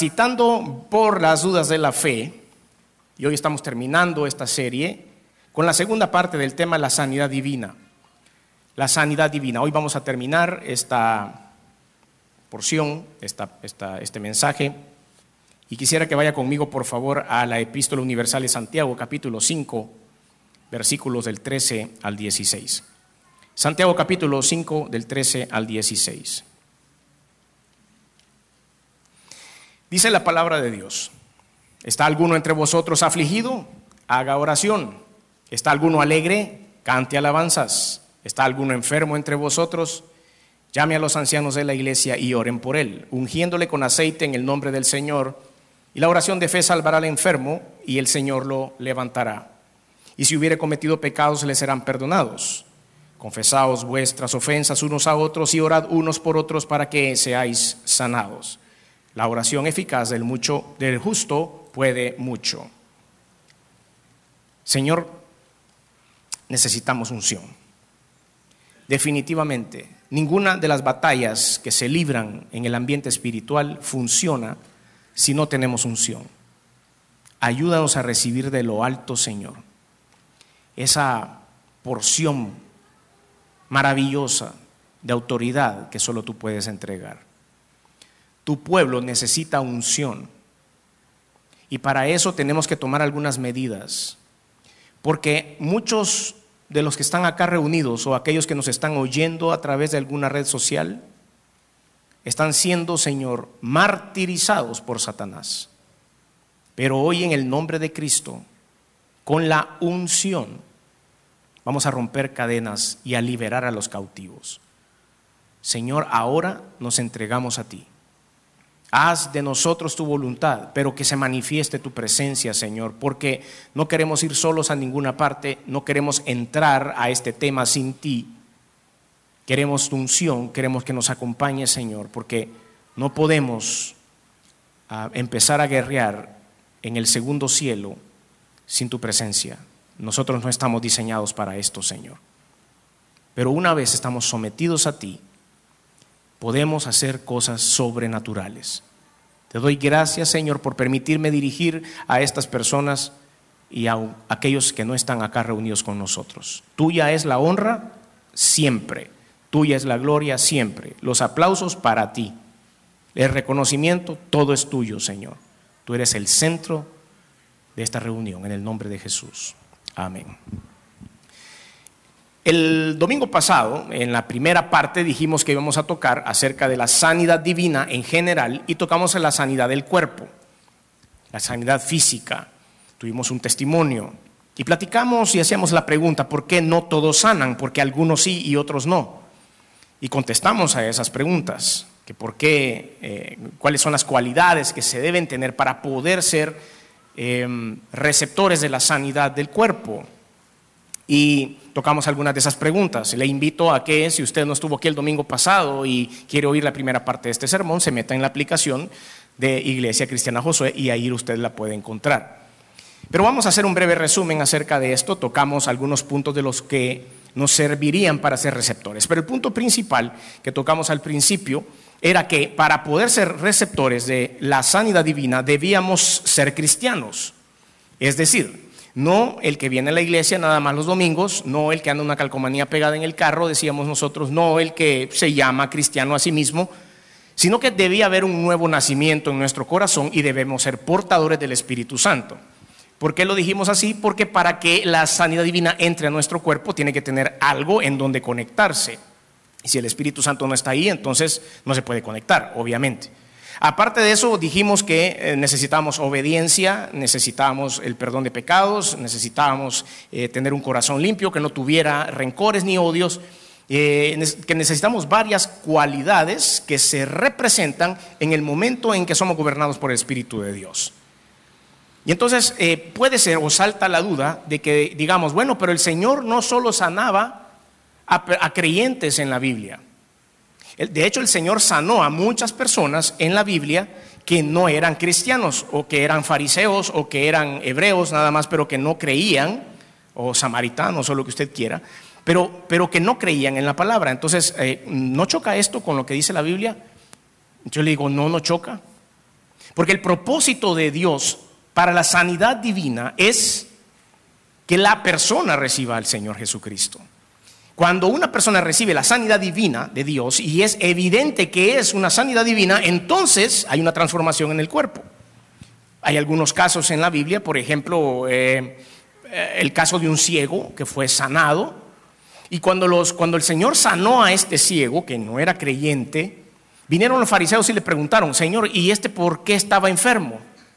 transitando por las dudas de la fe, y hoy estamos terminando esta serie con la segunda parte del tema, la sanidad divina. La sanidad divina. Hoy vamos a terminar esta porción, este mensaje, y quisiera que vaya conmigo, por favor, a la Epístola Universal de Santiago, capítulo 5, versículos del 13 al 16. Santiago, capítulo 5, del 13 al 16. Dice la palabra de Dios: ¿está alguno entre vosotros afligido? Haga oración. ¿Está alguno alegre? Cante alabanzas. ¿Está alguno enfermo entre vosotros? Llame a los ancianos de la iglesia y oren por él, ungiéndole con aceite en el nombre del Señor. Y la oración de fe salvará al enfermo, y el Señor lo levantará. Y si hubiere cometido pecados, le serán perdonados. Confesaos vuestras ofensas unos a otros y orad unos por otros para que seáis sanados. La oración eficaz del justo puede mucho. Señor, necesitamos unción. Definitivamente, ninguna de las batallas que se libran en el ambiente espiritual funciona si no tenemos unción. Ayúdanos a recibir de lo alto, Señor, esa porción maravillosa de autoridad que solo tú puedes entregar. Tu pueblo necesita unción, y para eso tenemos que tomar algunas medidas, porque muchos de los que están acá reunidos o aquellos que nos están oyendo a través de alguna red social están siendo, Señor, martirizados por Satanás. Pero hoy, en el nombre de Cristo, con la unción, vamos a romper cadenas y a liberar a los cautivos. Señor, ahora nos entregamos a ti. Haz de nosotros tu voluntad, pero que se manifieste tu presencia, Señor, porque no queremos ir solos a ninguna parte, no queremos entrar a este tema sin ti. Queremos tu unción, queremos que nos acompañe, Señor, porque no podemos empezar a guerrear en el segundo cielo sin tu presencia. Nosotros no estamos diseñados para esto, Señor. Pero una vez estamos sometidos a ti, podemos hacer cosas sobrenaturales. Te doy gracias, Señor, por permitirme dirigir a estas personas y a aquellos que no están acá reunidos con nosotros. Tuya es la honra siempre, tuya es la gloria siempre. Los aplausos para ti, el reconocimiento, todo es tuyo, Señor. Tú eres el centro de esta reunión, en el nombre de Jesús. Amén. El domingo pasado, en la primera parte, dijimos que íbamos a tocar acerca de la sanidad divina en general, y tocamos en la sanidad del cuerpo, la sanidad física. Tuvimos un testimonio y platicamos y hacíamos la pregunta: ¿por qué no todos sanan? ¿Por qué algunos sí y otros no? Y contestamos a esas preguntas, que por qué, cuáles son las cualidades que se deben tener para poder ser receptores de la sanidad del cuerpo. Y tocamos algunas de esas preguntas. Le invito a que, si usted no estuvo aquí el domingo pasado y quiere oír la primera parte de este sermón, se meta en la aplicación de Iglesia Cristiana Josué y ahí usted la puede encontrar. Pero vamos a hacer un breve resumen acerca de esto. Tocamos algunos puntos de los que nos servirían para ser receptores. Pero el punto principal que tocamos al principio era que para poder ser receptores de la sanidad divina debíamos ser cristianos. Es decir, no el que viene a la iglesia nada más los domingos, no el que anda una calcomanía pegada en el carro, decíamos nosotros, no el que se llama cristiano a sí mismo, sino que debía haber un nuevo nacimiento en nuestro corazón y debemos ser portadores del Espíritu Santo. ¿Por qué lo dijimos así? Porque para que la sanidad divina entre a nuestro cuerpo tiene que tener algo en donde conectarse. Y si el Espíritu Santo no está ahí, entonces no se puede conectar, obviamente. Aparte de eso, dijimos que necesitábamos obediencia, necesitábamos el perdón de pecados, necesitábamos tener un corazón limpio que no tuviera rencores ni odios, que necesitamos varias cualidades que se representan en el momento en que somos gobernados por el Espíritu de Dios. Y entonces puede ser, o salta la duda de que digamos, bueno, pero el Señor no solo sanaba a creyentes en la Biblia. De hecho, el Señor sanó a muchas personas en la Biblia que no eran cristianos, o que eran fariseos, o que eran hebreos nada más, pero que no creían, o samaritanos, o lo que usted quiera, pero que no creían en la palabra. Entonces, ¿no choca esto con lo que dice la Biblia? Yo le digo, no choca. Porque el propósito de Dios para la sanidad divina es que la persona reciba al Señor Jesucristo. Cuando una persona recibe la sanidad divina de Dios y es evidente que es una sanidad divina, entonces hay una transformación en el cuerpo. Hay algunos casos en la Biblia, por ejemplo, el caso de un ciego que fue sanado. Y cuando el Señor sanó a este ciego, que no era creyente, vinieron los fariseos y le preguntaron: Señor, ¿y este por qué estaba enfermo?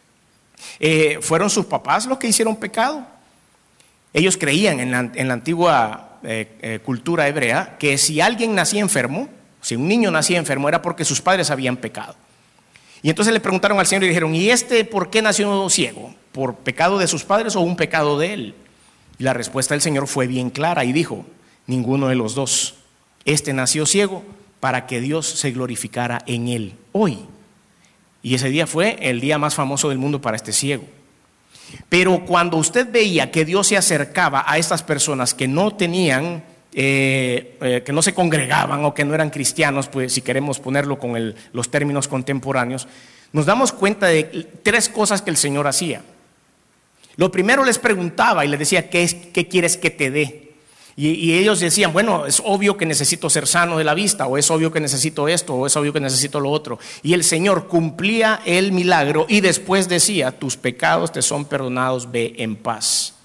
¿Fueron sus papás los que hicieron pecado? Ellos creían en la antigua cultura hebrea que si alguien nacía enfermo, si un niño nacía enfermo, era porque sus padres habían pecado. Y entonces le preguntaron al Señor y dijeron: ¿y este por qué nació ciego? ¿Por pecado de sus padres o un pecado de él? Y la respuesta del Señor fue bien clara y dijo: ninguno de los dos. Este nació ciego para que Dios se glorificara en él hoy. Y ese día fue el día más famoso del mundo para este ciego. Pero cuando usted veía que Dios se acercaba a estas personas que no tenían, que no se congregaban o que no eran cristianos, pues si queremos ponerlo con los términos contemporáneos, nos damos cuenta de tres cosas que el Señor hacía. Lo primero, les preguntaba y les decía: ¿qué quieres que te dé? Y ellos decían: bueno, es obvio que necesito ser sano de la vista, o es obvio que necesito esto, o es obvio que necesito lo otro. Y el Señor cumplía el milagro y después decía: tus pecados te son perdonados, ve en paz.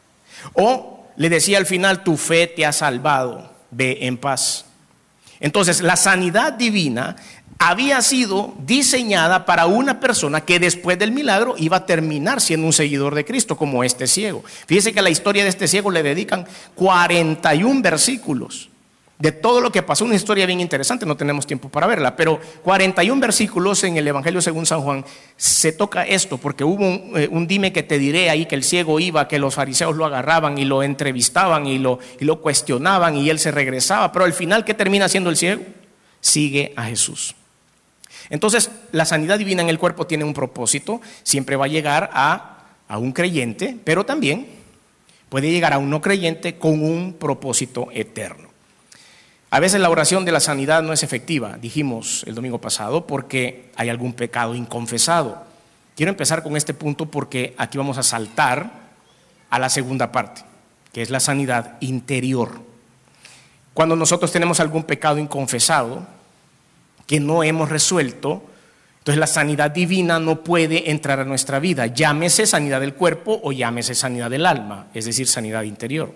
O le decía al final: tu fe te ha salvado, ve en paz. Entonces, la sanidad divina había sido diseñada para una persona que después del milagro iba a terminar siendo un seguidor de Cristo, como este ciego. Fíjese que a la historia de este ciego le dedican 41 versículos de todo lo que pasó, una historia bien interesante, no tenemos tiempo para verla, pero 41 versículos en el Evangelio según San Juan se toca esto, porque hubo un dime que te diré ahí, que el ciego iba, que los fariseos lo agarraban y lo entrevistaban y lo cuestionaban y él se regresaba, pero al final, ¿qué termina haciendo el ciego? Sigue a Jesús. Entonces, la sanidad divina en el cuerpo tiene un propósito, siempre va a llegar a un creyente, pero también puede llegar a un no creyente con un propósito eterno. A veces la oración de la sanidad no es efectiva, dijimos el domingo pasado, porque hay algún pecado inconfesado. Quiero empezar con este punto porque aquí vamos a saltar a la segunda parte, que es la sanidad interior. Cuando nosotros tenemos algún pecado inconfesado que no hemos resuelto, entonces la sanidad divina no puede entrar a nuestra vida, llámese sanidad del cuerpo o llámese sanidad del alma, es decir, sanidad interior.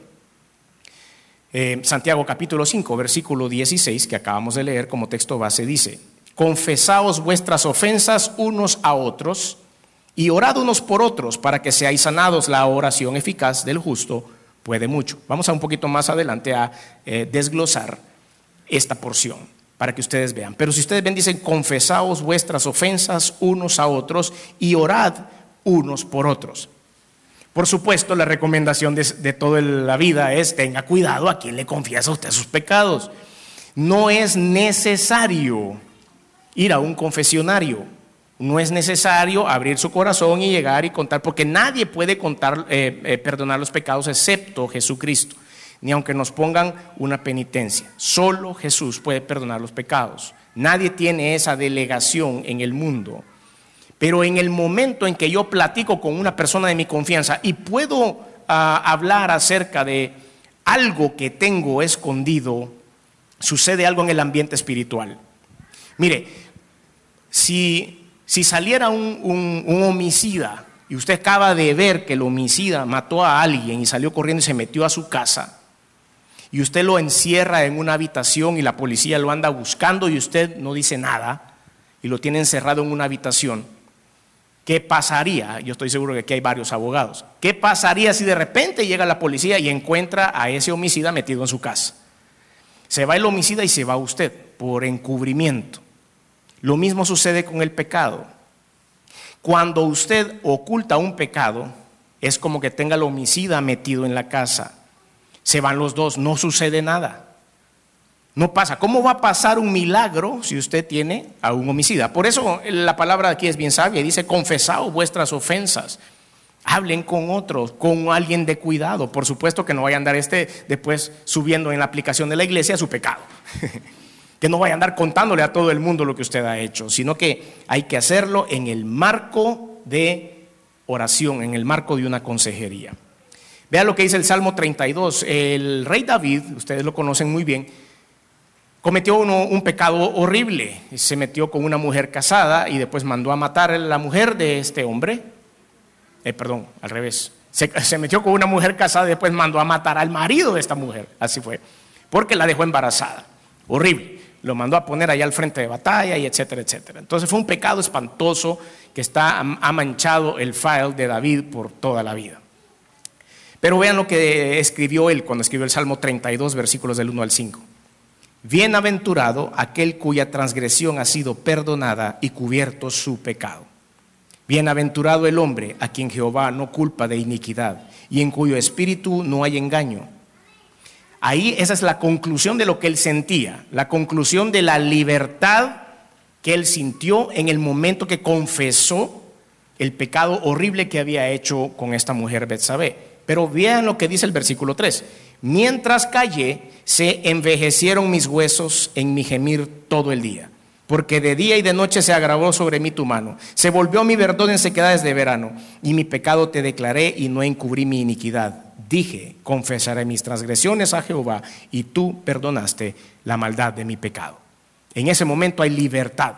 Santiago capítulo 5, versículo 16, que acabamos de leer como texto base, dice: confesaos vuestras ofensas unos a otros y orad unos por otros para que seáis sanados. La oración eficaz del justo puede mucho. Vamos a un poquito más adelante a desglosar esta porción para que ustedes vean. Pero si ustedes ven, dicen: confesaos vuestras ofensas unos a otros y orad unos por otros. Por supuesto, la recomendación de toda la vida es: tenga cuidado a quien le confiesa a usted sus pecados. No es necesario ir a un confesionario, no es necesario abrir su corazón y llegar y contar, porque nadie puede perdonar los pecados excepto Jesucristo, ni aunque nos pongan una penitencia. Solo Jesús puede perdonar los pecados. Nadie tiene esa delegación en el mundo. Pero en el momento en que yo platico con una persona de mi confianza y puedo hablar acerca de algo que tengo escondido, sucede algo en el ambiente espiritual. Mire, si saliera un homicida y usted acaba de ver que el homicida mató a alguien y salió corriendo y se metió a su casa, y usted lo encierra en una habitación y la policía lo anda buscando y usted no dice nada y lo tiene encerrado en una habitación, ¿qué pasaría? Yo estoy seguro que aquí hay varios abogados. ¿Qué pasaría si de repente llega la policía y encuentra a ese homicida metido en su casa? Se va el homicida y se va usted por encubrimiento. Lo mismo sucede con el pecado. Cuando usted oculta un pecado, es como que tenga al homicida metido en la casa. Se van los dos, no sucede nada. No pasa. ¿Cómo va a pasar un milagro si usted tiene a un homicida? Por eso la palabra aquí es bien sabia. Dice: confesaos vuestras ofensas. Hablen con otros, con alguien de cuidado. Por supuesto que no vaya a andar después subiendo en la aplicación de la iglesia su pecado. Que no vaya a andar contándole a todo el mundo lo que usted ha hecho, sino que hay que hacerlo en el marco de oración, en el marco de una consejería. Vea lo que dice el Salmo 32. El rey David, ustedes lo conocen muy bien, cometió un pecado horrible. Se metió con una mujer casada y después mandó a matar a la mujer de este hombre. Perdón, al revés. Se metió con una mujer casada y después mandó a matar al marido de esta mujer. Así fue, porque la dejó embarazada. Horrible. Lo mandó a poner allá al frente de batalla y etcétera, etcétera. Entonces fue un pecado espantoso que ha manchado el file de David por toda la vida. Pero vean lo que escribió él cuando escribió el Salmo 32, versículos del 1 al 5. Bienaventurado aquel cuya transgresión ha sido perdonada y cubierto su pecado. Bienaventurado el hombre a quien Jehová no culpa de iniquidad y en cuyo espíritu no hay engaño. Ahí esa es la conclusión de lo que él sentía, la conclusión de la libertad que él sintió en el momento que confesó el pecado horrible que había hecho con esta mujer Betsabé. Pero vean lo que dice el versículo 3. Mientras callé, se envejecieron mis huesos en mi gemir todo el día, porque de día y de noche se agravó sobre mí tu mano. Se volvió mi verdor en sequedades de verano, y mi pecado te declaré y no encubrí mi iniquidad. Dije, confesaré mis transgresiones a Jehová, y tú perdonaste la maldad de mi pecado. En ese momento hay libertad.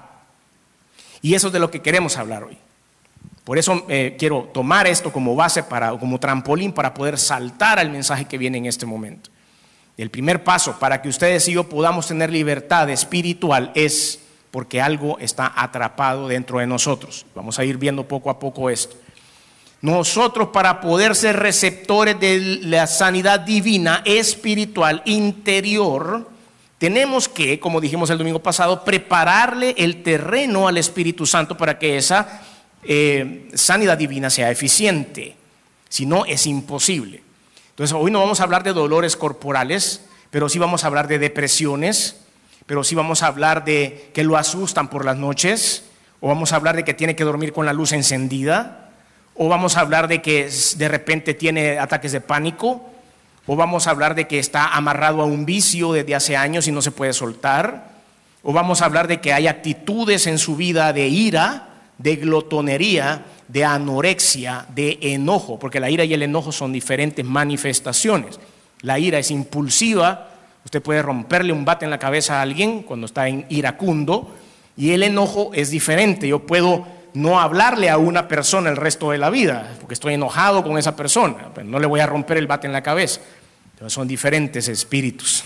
Y eso es de lo que queremos hablar hoy. Por eso quiero tomar esto como base, como trampolín para poder saltar al mensaje que viene en este momento. El primer paso para que ustedes y yo podamos tener libertad espiritual es porque algo está atrapado dentro de nosotros. Vamos a ir viendo poco a poco esto. Nosotros, para poder ser receptores de la sanidad divina, espiritual, interior, tenemos que, como dijimos el domingo pasado, prepararle el terreno al Espíritu Santo para que esa sanidad divina sea eficiente. Si no, es imposible. Entonces, hoy no vamos a hablar de dolores corporales, pero sí vamos a hablar de depresiones, pero sí vamos a hablar de que lo asustan por las noches, o vamos a hablar de que tiene que dormir con la luz encendida, o vamos a hablar de que de repente tiene ataques de pánico, o vamos a hablar de que está amarrado a un vicio desde hace años y no se puede soltar, o vamos a hablar de que hay actitudes en su vida de ira, de glotonería, de anorexia, de enojo, porque la ira y el enojo son diferentes manifestaciones. La ira es impulsiva, usted puede romperle un bate en la cabeza a alguien cuando está en iracundo, y el enojo es diferente. Yo puedo no hablarle a una persona el resto de la vida, porque estoy enojado con esa persona, pero no le voy a romper el bate en la cabeza. Entonces son diferentes espíritus.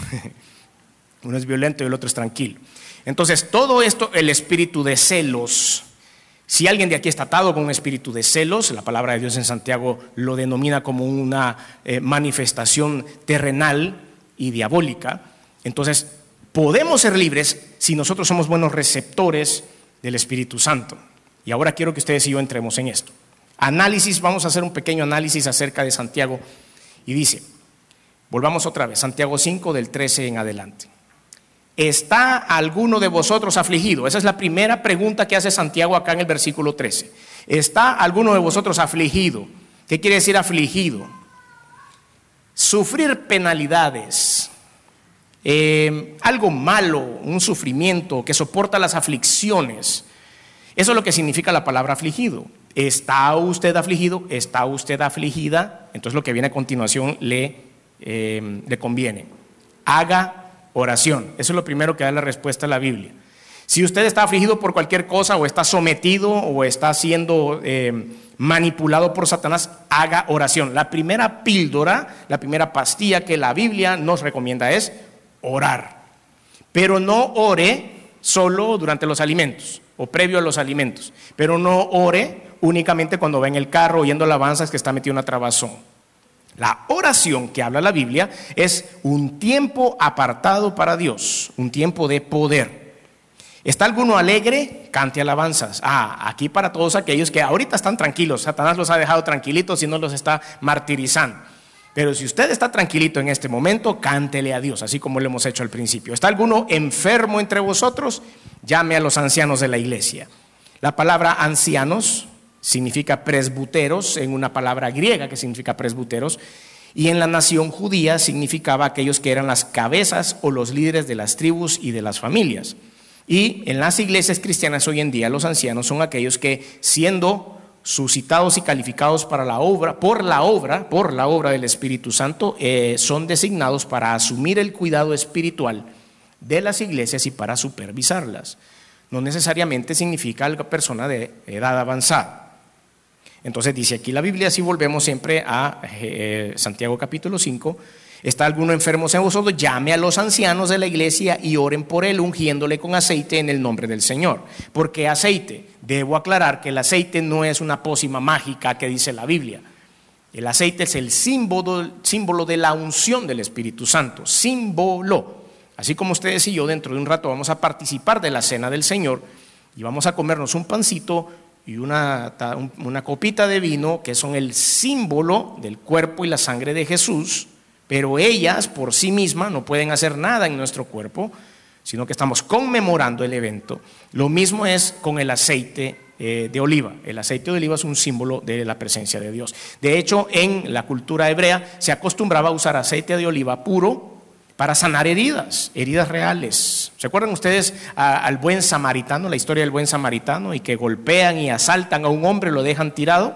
Uno es violento y el otro es tranquilo. Entonces todo esto, el espíritu de celos. Si alguien de aquí está atado con un espíritu de celos, la palabra de Dios en Santiago lo denomina como una manifestación terrenal y diabólica. Entonces podemos ser libres si nosotros somos buenos receptores del Espíritu Santo. Y ahora quiero que ustedes y yo entremos en esto. Análisis, vamos a hacer un pequeño análisis acerca de Santiago. Y dice, volvamos otra vez, Santiago 5 del 13 en adelante. ¿Está alguno de vosotros afligido? Esa es la primera pregunta que hace Santiago acá en el versículo 13. ¿Está alguno de vosotros afligido? ¿Qué quiere decir afligido? Sufrir penalidades, algo malo, un sufrimiento que soporta las aflicciones. Eso es lo que significa la palabra afligido. ¿Está usted afligido? ¿Está usted afligida? Entonces lo que viene a continuación le conviene. Haga oración. Eso es lo primero que da la respuesta a la Biblia. Si usted está afligido por cualquier cosa, o está sometido, o está siendo manipulado por Satanás, haga oración. La primera píldora, la primera pastilla que la Biblia nos recomienda es orar. Pero no ore solo durante los alimentos o previo a los alimentos. Pero no ore únicamente cuando va en el carro oyendo alabanzas que está metido en una trabazón. La oración que habla la Biblia es un tiempo apartado para Dios, un tiempo de poder. ¿Está alguno alegre? Cante alabanzas. Aquí para todos aquellos que ahorita están tranquilos. Satanás los ha dejado tranquilitos y no los está martirizando. Pero si usted está tranquilito en este momento, cántele a Dios, así como lo hemos hecho al principio. ¿Está alguno enfermo entre vosotros? Llame a los ancianos de la iglesia. La palabra ancianos significa presbuteros, en una palabra griega que significa presbuteros, Y en la nación judía significaba aquellos que eran las cabezas o los líderes de las tribus y de las familias. Y en las iglesias cristianas hoy en día los ancianos son aquellos que, siendo suscitados y calificados para la obra, por la obra del Espíritu Santo, son designados para asumir el cuidado espiritual de las iglesias y para supervisarlas. No necesariamente significa la persona de edad avanzada. Entonces dice aquí la Biblia, si volvemos siempre a Santiago capítulo 5, ¿está alguno enfermo en vosotros? Llame a los ancianos de la iglesia y oren por él, ungiéndole con aceite en el nombre del Señor. ¿Por qué aceite? Debo aclarar que el aceite no es una pócima mágica que dice la Biblia. El aceite es el símbolo de la unción del Espíritu Santo, símbolo. Así como ustedes y yo dentro de un rato vamos a participar de la cena del Señor y vamos a comernos un pancito y una copita de vino que son el símbolo del cuerpo y la sangre de Jesús, pero ellas por sí mismas no pueden hacer nada en nuestro cuerpo, sino que estamos conmemorando el evento. Lo mismo es con el aceite de oliva. El aceite de oliva es un símbolo de la presencia de Dios. De hecho, en la cultura hebrea se acostumbraba a usar aceite de oliva puro para sanar heridas reales. ¿Se acuerdan ustedes al buen samaritano, la historia del buen samaritano, y que golpean y asaltan a un hombre, lo dejan tirado?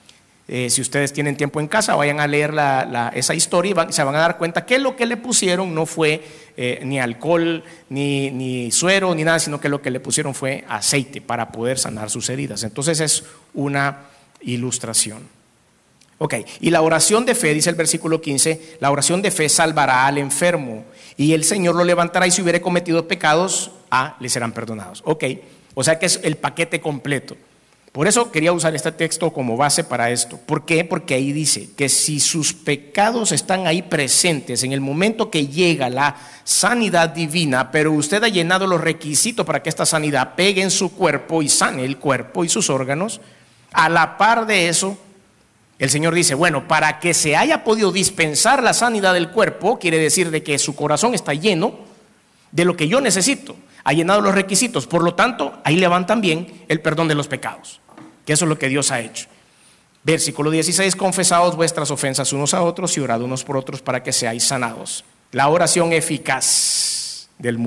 Si ustedes tienen tiempo en casa, vayan a leer esa historia y se van a dar cuenta que lo que le pusieron no fue ni alcohol, ni suero, ni nada, sino que lo que le pusieron fue aceite para poder sanar sus heridas. Entonces es una ilustración. Ok, y la oración de fe, dice el versículo 15, la oración de fe salvará al enfermo y el Señor lo levantará y si hubiere cometido pecados, le serán perdonados. Ok, o sea que es el paquete completo. Por eso quería usar este texto como base para esto. ¿Por qué? Porque ahí dice que si sus pecados están ahí presentes en el momento que llega la sanidad divina, pero usted ha llenado los requisitos para que esta sanidad pegue en su cuerpo y sane el cuerpo y sus órganos, a la par de eso, el Señor dice, bueno, para que se haya podido dispensar la sanidad del cuerpo, quiere decir de que su corazón está lleno de lo que yo necesito, ha llenado los requisitos, por lo tanto, ahí le van también el perdón de los pecados, que eso es lo que Dios ha hecho. Versículo 16, confesaos vuestras ofensas unos a otros y orad unos por otros para que seáis sanados. La oración eficaz del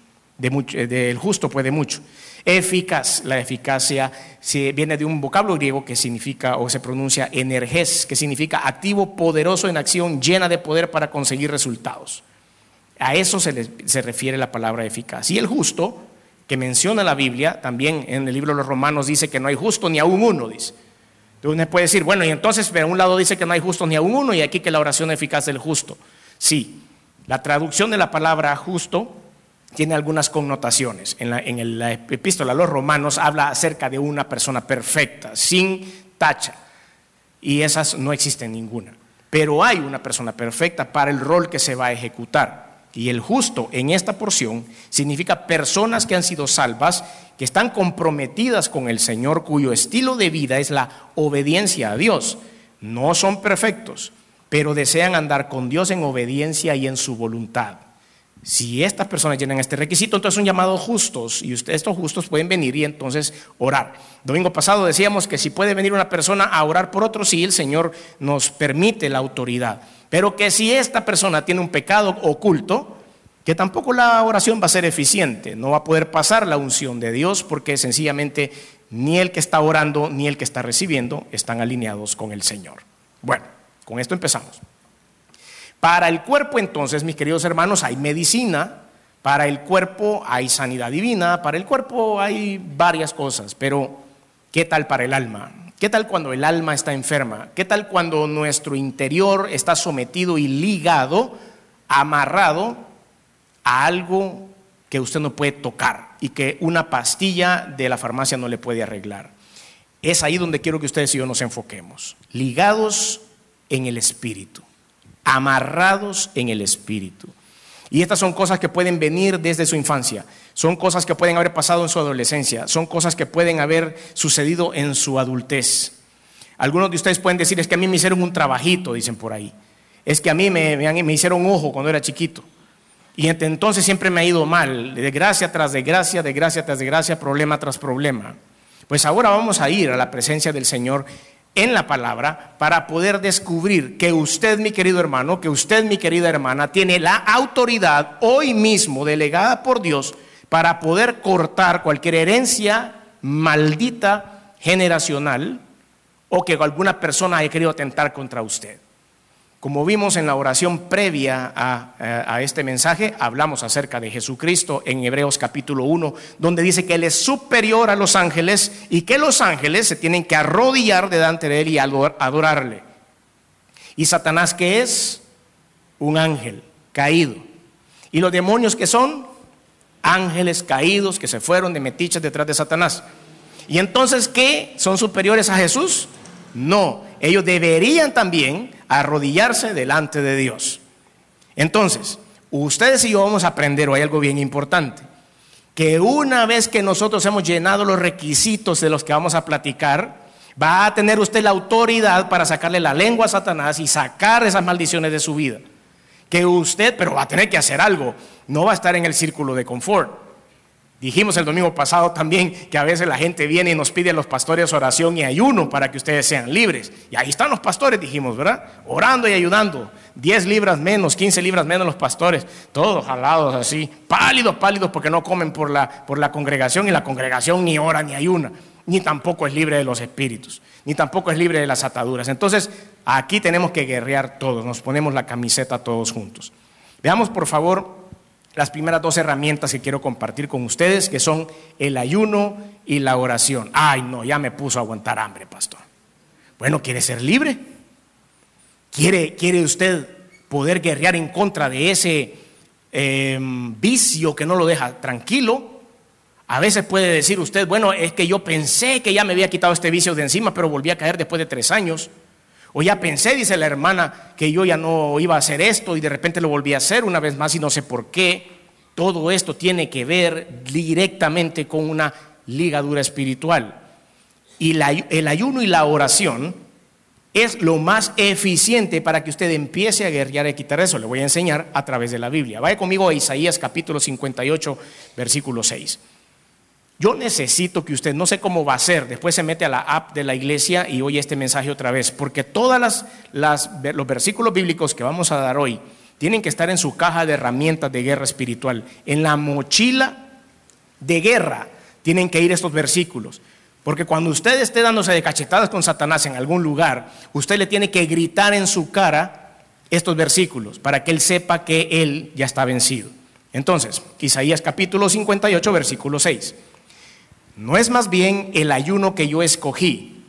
justo puede mucho. Eficaz, la eficacia viene de un vocablo griego que significa o se pronuncia energes, que significa activo, poderoso en acción, llena de poder para conseguir resultados. A eso se refiere la palabra eficaz. Y el justo, que menciona la Biblia, también en el libro de los Romanos dice que no hay justo ni aún uno, dice. Entonces uno puede decir, bueno, y entonces pero a un lado dice que no hay justo ni aún uno y aquí que la oración eficaz del justo. Sí, la traducción de la palabra justo tiene algunas connotaciones. En la epístola a los Romanos habla acerca de una persona perfecta, sin tacha, y esas no existen ninguna. Pero hay una persona perfecta para el rol que se va a ejecutar. Y el justo en esta porción significa personas que han sido salvas, que están comprometidas con el Señor, cuyo estilo de vida es la obediencia a Dios. No son perfectos, pero desean andar con Dios en obediencia y en su voluntad. Si estas personas llenan este requisito, entonces son llamados justos y estos justos pueden venir y entonces orar. Domingo pasado decíamos que si puede venir una persona a orar por otro, sí, el Señor nos permite la autoridad. Pero que si esta persona tiene un pecado oculto, que tampoco la oración va a ser eficiente, no va a poder pasar la unción de Dios porque sencillamente ni el que está orando ni el que está recibiendo están alineados con el Señor. Bueno, con esto empezamos. Para el cuerpo entonces, mis queridos hermanos, hay medicina, para el cuerpo hay sanidad divina, para el cuerpo hay varias cosas, pero ¿qué tal para el alma? ¿Qué tal cuando el alma está enferma? ¿Qué tal cuando nuestro interior está sometido y ligado, amarrado a algo que usted no puede tocar y que una pastilla de la farmacia no le puede arreglar? Es ahí donde quiero que ustedes y yo nos enfoquemos, ligados en el Espíritu. Amarrados en el Espíritu. Y estas son cosas que pueden venir desde su infancia, son cosas que pueden haber pasado en su adolescencia, son cosas que pueden haber sucedido en su adultez. Algunos de ustedes pueden decir, es que a mí me hicieron un trabajito, dicen por ahí. Es que a mí me hicieron ojo cuando era chiquito. Y entonces siempre me ha ido mal, de gracia tras desgracia, de gracia, problema tras problema. Pues ahora vamos a ir a la presencia del Señor en la palabra para poder descubrir que usted, mi querido hermano, que usted, mi querida hermana, tiene la autoridad hoy mismo delegada por Dios para poder cortar cualquier herencia maldita generacional o que alguna persona haya querido atentar contra usted. Como vimos en la oración previa a este mensaje, hablamos acerca de Jesucristo en Hebreos capítulo 1, donde dice que Él es superior a los ángeles y que los ángeles se tienen que arrodillar delante de Él y adorarle. ¿Y Satanás qué es? Un ángel caído. ¿Y los demonios qué son? Ángeles caídos que se fueron de metiches detrás de Satanás. ¿Y entonces qué? ¿Son superiores a Jesús? No, ellos deberían también arrodillarse delante de Dios. Entonces, ustedes y yo vamos a aprender hoy algo bien importante, que una vez que nosotros hemos llenado los requisitos de los que vamos a platicar, va a tener usted la autoridad para sacarle la lengua a Satanás y sacar esas maldiciones de su vida. Que usted, pero va a tener que hacer algo, no va a estar en el círculo de confort. Dijimos el domingo pasado también que a veces la gente viene y nos pide a los pastores oración y ayuno para que ustedes sean libres. Y ahí están los pastores, dijimos, ¿verdad? Orando y ayudando. 10 libras menos, 15 libras menos los pastores, todos jalados así, pálidos porque no comen por la congregación, y la congregación ni ora ni ayuna, ni tampoco es libre de los espíritus, ni tampoco es libre de las ataduras. Entonces, aquí tenemos que guerrear todos, nos ponemos la camiseta todos juntos. Veamos por favor las primeras 2 herramientas que quiero compartir con ustedes, que son el ayuno y la oración. Ay, no, ya me puso a aguantar hambre, pastor. Bueno, ¿quiere ser libre? ¿Quiere usted poder guerrear en contra de ese vicio que no lo deja tranquilo? A veces puede decir usted, bueno, es que yo pensé que ya me había quitado este vicio de encima, pero volví a caer después de 3 años. O ya pensé, dice la hermana, que yo ya no iba a hacer esto y de repente lo volví a hacer una vez más y no sé por qué. Todo esto tiene que ver directamente con una ligadura espiritual. Y el ayuno y la oración es lo más eficiente para que usted empiece a guerrear y quitar eso. Le voy a enseñar a través de la Biblia. Vaya conmigo a Isaías capítulo 58, versículo 6. Yo necesito que usted, no sé cómo va a ser, después se mete a la app de la iglesia y oye este mensaje otra vez, porque todos los versículos bíblicos que vamos a dar hoy tienen que estar en su caja de herramientas de guerra espiritual. En la mochila de guerra tienen que ir estos versículos, porque cuando usted esté dándose de cachetadas con Satanás en algún lugar, usted le tiene que gritar en su cara estos versículos para que él sepa que él ya está vencido. Entonces, Isaías capítulo 58, versículo 6. ¿No es más bien el ayuno que yo escogí,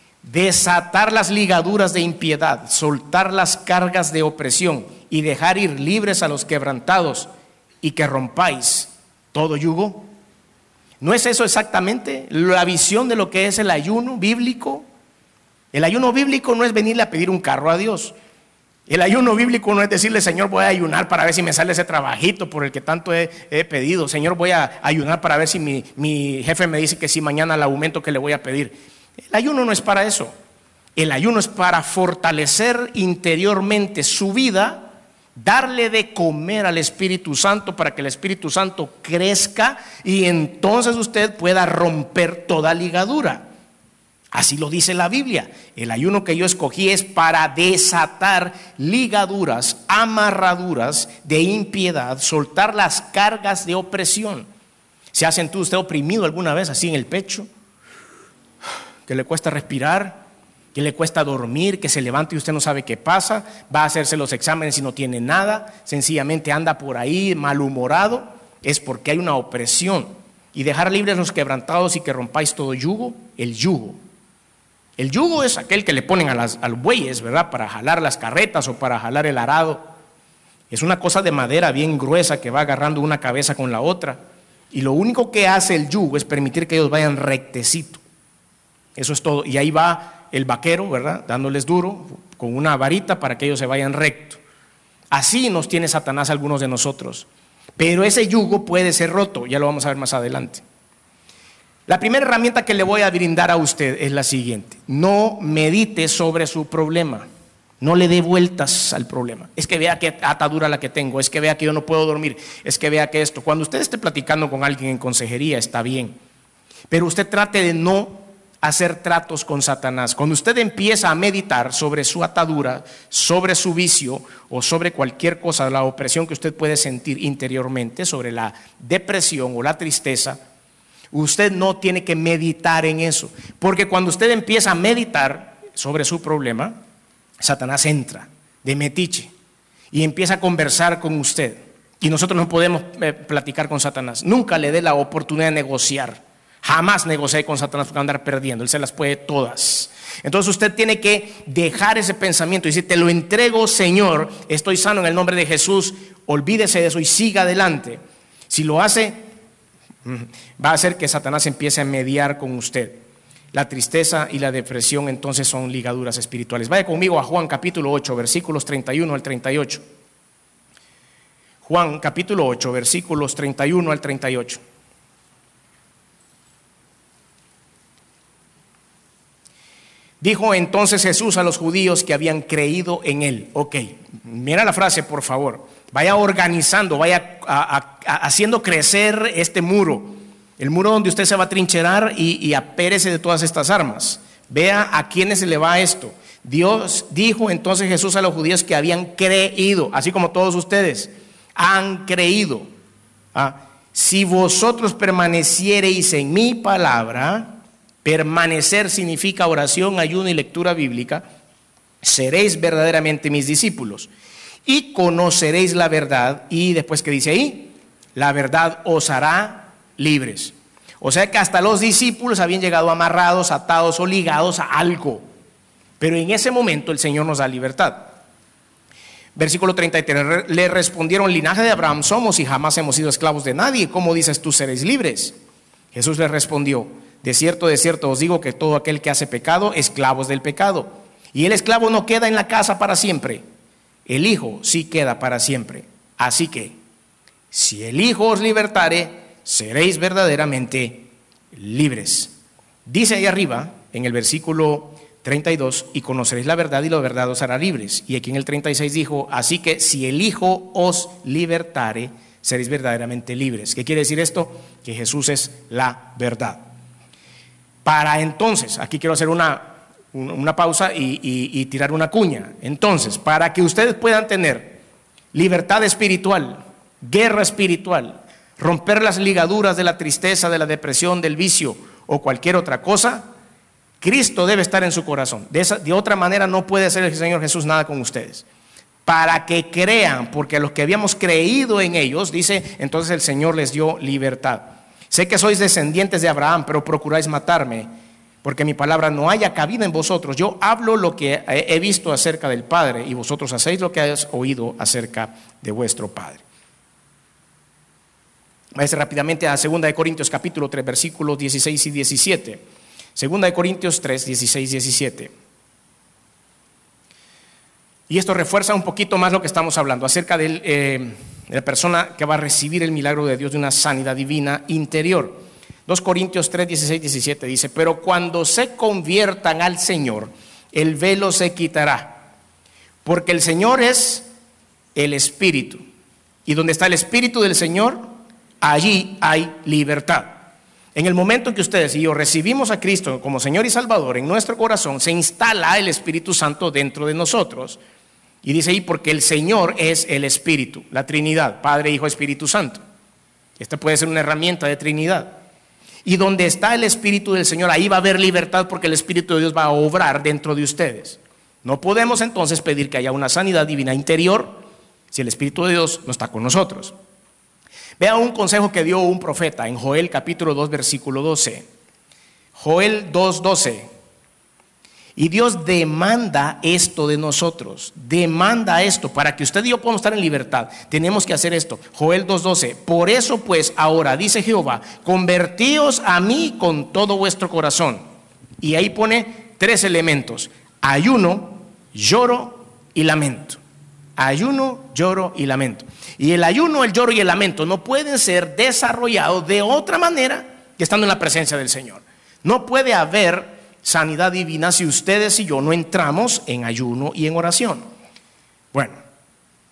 desatar las ligaduras de impiedad, soltar las cargas de opresión y dejar ir libres a los quebrantados y que rompáis todo yugo? ¿No es eso exactamente la visión de lo que es el ayuno bíblico? El ayuno bíblico no es venirle a pedir un carro a Dios. El ayuno bíblico no es decirle, Señor, voy a ayunar para ver si me sale ese trabajito por el que tanto he pedido. Señor, voy a ayunar para ver si mi jefe me dice que si mañana el aumento que le voy a pedir. El ayuno no es para eso. El ayuno es para fortalecer interiormente su vida, darle de comer al Espíritu Santo para que el Espíritu Santo crezca y entonces usted pueda romper toda ligadura. Así lo dice la Biblia. El ayuno que yo escogí es para desatar ligaduras, amarraduras de impiedad, soltar las cargas de opresión. ¿Se ha sentido usted oprimido alguna vez así en el pecho? Que le cuesta respirar, que le cuesta dormir, que se levanta y usted no sabe qué pasa, va a hacerse los exámenes y no tiene nada, sencillamente anda por ahí malhumorado. Es porque hay una opresión. Y dejar libres los quebrantados y que rompáis todo yugo, el yugo. El yugo es aquel que le ponen a los bueyes, ¿verdad? Para jalar las carretas o para jalar el arado. Es una cosa de madera bien gruesa que va agarrando una cabeza con la otra. Y lo único que hace el yugo es permitir que ellos vayan rectecito. Eso es todo. Y ahí va el vaquero, ¿verdad? Dándoles duro con una varita para que ellos se vayan recto. Así nos tiene Satanás a algunos de nosotros. Pero ese yugo puede ser roto. Ya lo vamos a ver más adelante. La primera herramienta que le voy a brindar a usted es la siguiente: no medite sobre su problema, no le dé vueltas al problema. Es que vea qué atadura la que tengo, es que vea que yo no puedo dormir, es que vea que esto. Cuando usted esté platicando con alguien en consejería está bien, pero usted trate de no hacer tratos con Satanás. Cuando usted empieza a meditar sobre su atadura, sobre su vicio o sobre cualquier cosa, la opresión que usted puede sentir interiormente, sobre la depresión o la tristeza, usted no tiene que meditar en eso. Porque cuando usted empieza a meditar sobre su problema, Satanás entra de metiche y empieza a conversar con usted. Y nosotros no podemos platicar con Satanás. Nunca le dé la oportunidad de negociar. Jamás negocié con Satanás porque va a andar perdiendo. Él se las puede todas. Entonces usted tiene que dejar ese pensamiento y decir: te lo entrego, Señor, estoy sano en el nombre de Jesús. Olvídese de eso y siga adelante. Si lo hace, va a hacer que Satanás empiece a mediar con usted. La tristeza y la depresión entonces son ligaduras espirituales. Vaya conmigo a Juan capítulo 8, versículos 31 al 38. Juan capítulo 8, versículos 31 al 38. Dijo entonces Jesús a los judíos que habían creído en él. Ok, mira la frase, por favor. Vaya organizando, vaya haciendo crecer este muro. El muro donde usted se va a trincherar y apérese de todas estas armas. Vea a quiénes se le va esto. Dios dijo entonces Jesús a los judíos que habían creído, así como todos ustedes han creído. Si vosotros permaneciereis en mi palabra. Permanecer significa oración, ayuno y lectura bíblica. Seréis verdaderamente mis discípulos y conoceréis la verdad. Y después, ¿qué dice ahí? La verdad os hará libres. O sea que hasta los discípulos habían llegado amarrados, atados o ligados a algo. Pero en ese momento el Señor nos da libertad. Versículo 33, le respondieron: linaje de Abraham somos y jamás hemos sido esclavos de nadie. ¿Cómo dices tú seréis libres? Jesús les respondió: de cierto os digo que todo aquel que hace pecado, esclavo es del pecado. Y el esclavo no queda en la casa para siempre. El Hijo sí queda para siempre. Así que, si el Hijo os libertare, seréis verdaderamente libres. Dice ahí arriba, en el versículo 32, y conoceréis la verdad y la verdad os hará libres. Y aquí en el 36 dijo: así que si el Hijo os libertare, seréis verdaderamente libres. ¿Qué quiere decir esto? Que Jesús es la verdad. Para entonces, aquí quiero hacer una pausa y tirar una cuña. Entonces, para que ustedes puedan tener libertad espiritual, guerra espiritual, romper las ligaduras de la tristeza, de la depresión, del vicio o cualquier otra cosa, Cristo debe estar en su corazón. De otra manera no puede hacer el Señor Jesús nada con ustedes. Para que crean, porque a los que habíamos creído en ellos, dice, entonces el Señor les dio libertad. Sé que sois descendientes de Abraham, pero procuráis matarme, porque mi palabra no haya cabida en vosotros. Yo hablo lo que he visto acerca del Padre, y vosotros hacéis lo que habéis oído acerca de vuestro Padre. Váyase rápidamente a 2 Corintios capítulo 3, versículos 16 y 17. 2 Corintios 3, 16 y 17. Y esto refuerza un poquito más lo que estamos hablando acerca de la persona que va a recibir el milagro de Dios de una sanidad divina interior. 2 Corintios 3, 16 y 17 dice: pero cuando se conviertan al Señor, el velo se quitará, porque el Señor es el Espíritu, y donde está el Espíritu del Señor, allí hay libertad. En el momento en que ustedes y yo recibimos a Cristo como Señor y Salvador en nuestro corazón, se instala el Espíritu Santo dentro de nosotros. Y dice ahí: porque el Señor es el Espíritu, la Trinidad, Padre, Hijo, Espíritu Santo. Esta puede ser una herramienta de Trinidad. Y donde está el Espíritu del Señor, ahí va a haber libertad, porque el Espíritu de Dios va a obrar dentro de ustedes. No podemos entonces pedir que haya una sanidad divina interior si el Espíritu de Dios no está con nosotros. Vea un consejo que dio un profeta en Joel capítulo 2, versículo 12. Joel 2, 12. Y Dios demanda esto de nosotros, demanda esto, para que usted y yo podamos estar en libertad, tenemos que hacer esto. Joel 2:12, por eso pues ahora, dice Jehová, convertíos a mí con todo vuestro corazón. Y ahí pone 3 elementos: ayuno, lloro y lamento. Ayuno, lloro y lamento. Y el ayuno, el lloro y el lamento no pueden ser desarrollados de otra manera que estando en la presencia del Señor. No puede haber sanidad divina si ustedes y yo no entramos en ayuno y en oración. Bueno,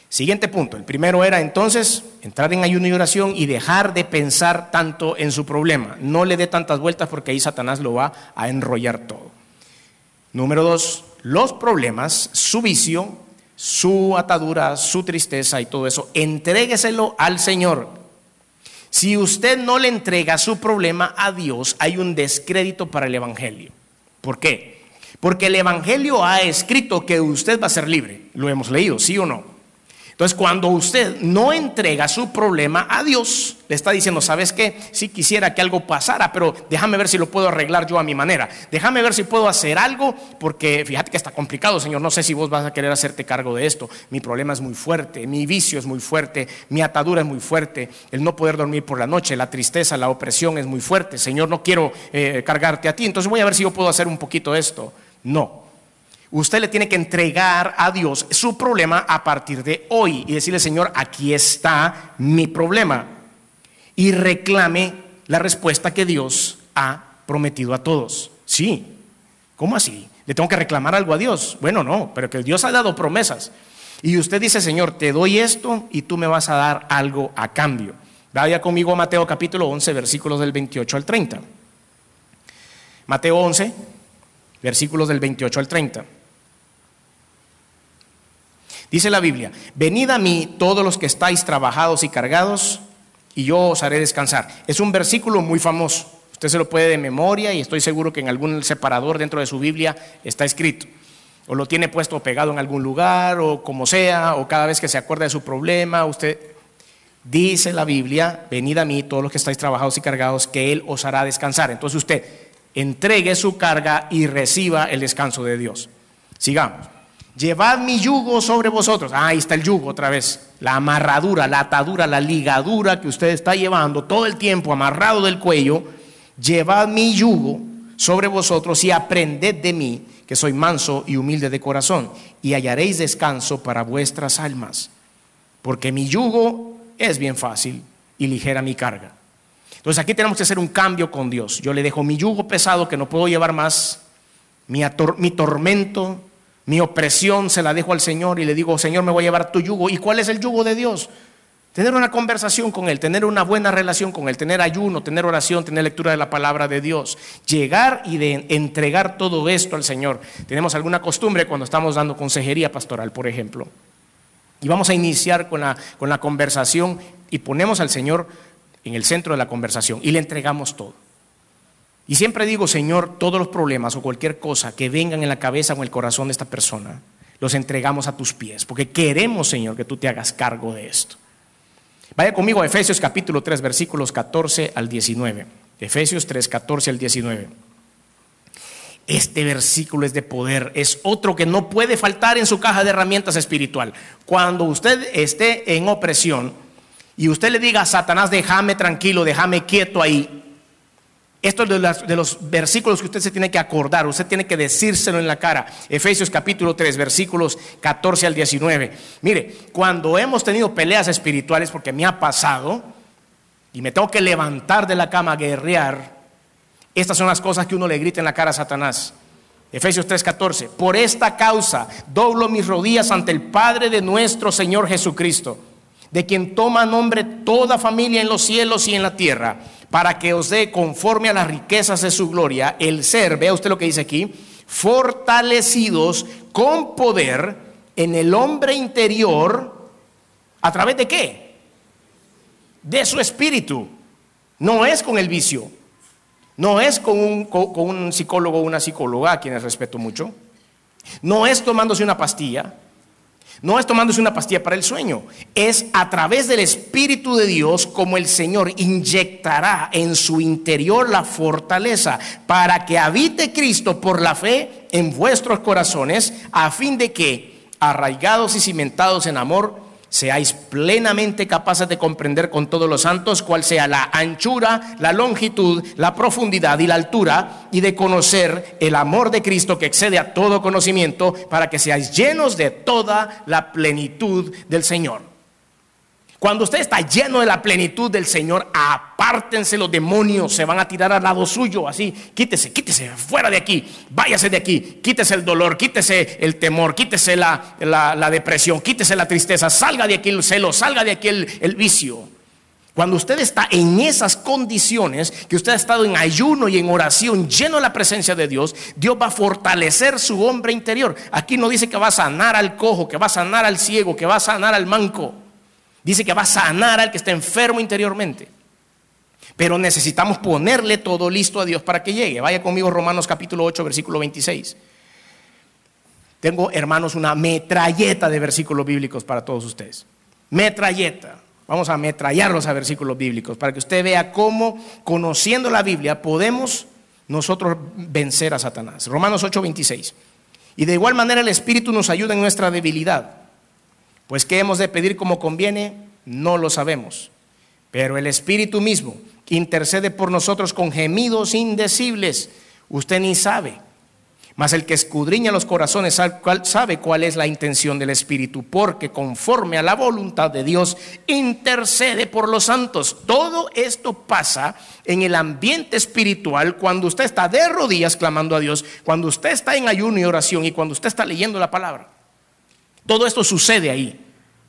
Siguiente punto. El primero era entonces entrar en ayuno y oración y dejar de pensar tanto en su problema. No le dé tantas vueltas porque ahí Satanás lo va a enrollar todo. Número 2, los problemas, su vicio, su atadura, su tristeza y todo eso, entrégueselo al Señor. Si usted no le entrega su problema a Dios, hay un descrédito para el Evangelio. ¿Por qué? Porque el Evangelio ha escrito que usted va a ser libre. Lo hemos leído, ¿sí o no? Entonces, cuando usted no entrega su problema a Dios, le está diciendo, ¿sabes qué? Sí quisiera que algo pasara, pero déjame ver si lo puedo arreglar yo a mi manera. Déjame ver si puedo hacer algo, porque fíjate que está complicado, Señor. No sé si vos vas a querer hacerte cargo de esto. Mi problema es muy fuerte, mi vicio es muy fuerte, mi atadura es muy fuerte, el no poder dormir por la noche, la tristeza, la opresión es muy fuerte. Señor, no quiero cargarte a ti, entonces voy a ver si yo puedo hacer un poquito de esto. No. Usted le tiene que entregar a Dios su problema a partir de hoy y decirle, Señor, aquí está mi problema. Y reclame la respuesta que Dios ha prometido a todos. Sí, ¿cómo así? ¿Le tengo que reclamar algo a Dios? Bueno, no, pero que Dios ha dado promesas. Y usted dice, Señor, te doy esto y tú me vas a dar algo a cambio. Vaya conmigo a Mateo capítulo 11, versículos del 28 al 30. Mateo 11, versículos del 28 al 30. Dice la Biblia, venid a mí todos los que estáis trabajados y cargados, y yo os haré descansar. Es un versículo muy famoso. Usted se lo puede de memoria y estoy seguro que en algún separador dentro de su Biblia está escrito. O lo tiene puesto pegado en algún lugar, o como sea, o cada vez que se acuerda de su problema, usted dice la Biblia, venid a mí todos los que estáis trabajados y cargados, que Él os hará descansar. Entonces usted entregue su carga y reciba el descanso de Dios. Sigamos. Llevad mi yugo sobre vosotros. Ahí está el yugo otra vez. La amarradura, la atadura, la ligadura que usted está llevando todo el tiempo amarrado del cuello. Llevad mi yugo sobre vosotros y aprended de mí, que soy manso y humilde de corazón, y hallaréis descanso para vuestras almas. Porque mi yugo es bien fácil y ligera mi carga. Entonces aquí tenemos que hacer un cambio con Dios. Yo le dejo mi yugo pesado que no puedo llevar más, mi tormento, mi opresión se la dejo al Señor y le digo, Señor, me voy a llevar tu yugo. ¿Y cuál es el yugo de Dios? Tener una conversación con Él, tener una buena relación con Él, tener ayuno, tener oración, tener lectura de la palabra de Dios. Llegar y de entregar todo esto al Señor. Tenemos alguna costumbre cuando estamos dando consejería pastoral, por ejemplo. Y vamos a iniciar con la conversación y ponemos al Señor en el centro de la conversación y le entregamos todo. Y siempre digo, Señor, todos los problemas o cualquier cosa que vengan en la cabeza o en el corazón de esta persona, los entregamos a tus pies, porque queremos, Señor, que tú te hagas cargo de esto. Vaya conmigo a Efesios capítulo 3, versículos 14 al 19. Efesios 3, 14 al 19. Este versículo es de poder, es otro que no puede faltar en su caja de herramientas espiritual. Cuando usted esté en opresión y usted le diga a Satanás, déjame tranquilo, déjame quieto ahí. Esto es de los versículos que usted se tiene que acordar, usted tiene que decírselo en la cara. Efesios capítulo 3, versículos 14 al 19. Mire, cuando hemos tenido peleas espirituales, porque me ha pasado, y me tengo que levantar de la cama a guerrear, estas son las cosas que uno le grita en la cara a Satanás. Efesios 3, 14. Por esta causa doblo mis rodillas ante el Padre de nuestro Señor Jesucristo, de quien toma nombre toda familia en los cielos y en la tierra, para que os dé conforme a las riquezas de su gloria el ser, vea usted lo que dice aquí, fortalecidos con poder en el hombre interior. ¿A través de qué? De su espíritu. No es con el vicio, no es con un psicólogo o una psicóloga, a quienes respeto mucho, no es tomándose una pastilla. No es tomándose una pastilla para el sueño, es a través del Espíritu de Dios como el Señor inyectará en su interior la fortaleza para que habite Cristo por la fe en vuestros corazones, a fin de que, arraigados y cimentados en amor, seáis plenamente capaces de comprender con todos los santos cuál sea la anchura, la longitud, la profundidad y la altura, y de conocer el amor de Cristo que excede a todo conocimiento, para que seáis llenos de toda la plenitud del Señor. Cuando usted está lleno de la plenitud del Señor, apártense los demonios, se van a tirar al lado suyo, así, quítese, fuera de aquí, váyase de aquí, quítese el dolor, quítese el temor, quítese la depresión, quítese la tristeza, salga de aquí el celo, salga de aquí el vicio. Cuando usted está en esas condiciones, que usted ha estado en ayuno y en oración, lleno de la presencia de Dios, Dios va a fortalecer su hombre interior. Aquí no dice que va a sanar al cojo, que va a sanar al ciego, que va a sanar al manco. Dice que va a sanar al que está enfermo interiormente. Pero necesitamos ponerle todo listo a Dios para que llegue. Vaya conmigo Romanos capítulo 8, versículo 26. Tengo, hermanos, una metralleta de versículos bíblicos para todos ustedes. Metralleta. Vamos a ametrallarlos a versículos bíblicos para que usted vea cómo, conociendo la Biblia, podemos nosotros vencer a Satanás. Romanos 8, 26. Y de igual manera el Espíritu nos ayuda en nuestra debilidad. Pues ¿qué hemos de pedir como conviene? No lo sabemos. Pero el Espíritu mismo intercede por nosotros con gemidos indecibles. Usted ni sabe. Mas el que escudriña los corazones sabe cuál es la intención del Espíritu, porque conforme a la voluntad de Dios intercede por los santos. Todo esto pasa en el ambiente espiritual cuando usted está de rodillas clamando a Dios, cuando usted está en ayuno y oración y cuando usted está leyendo la palabra. Todo esto sucede ahí.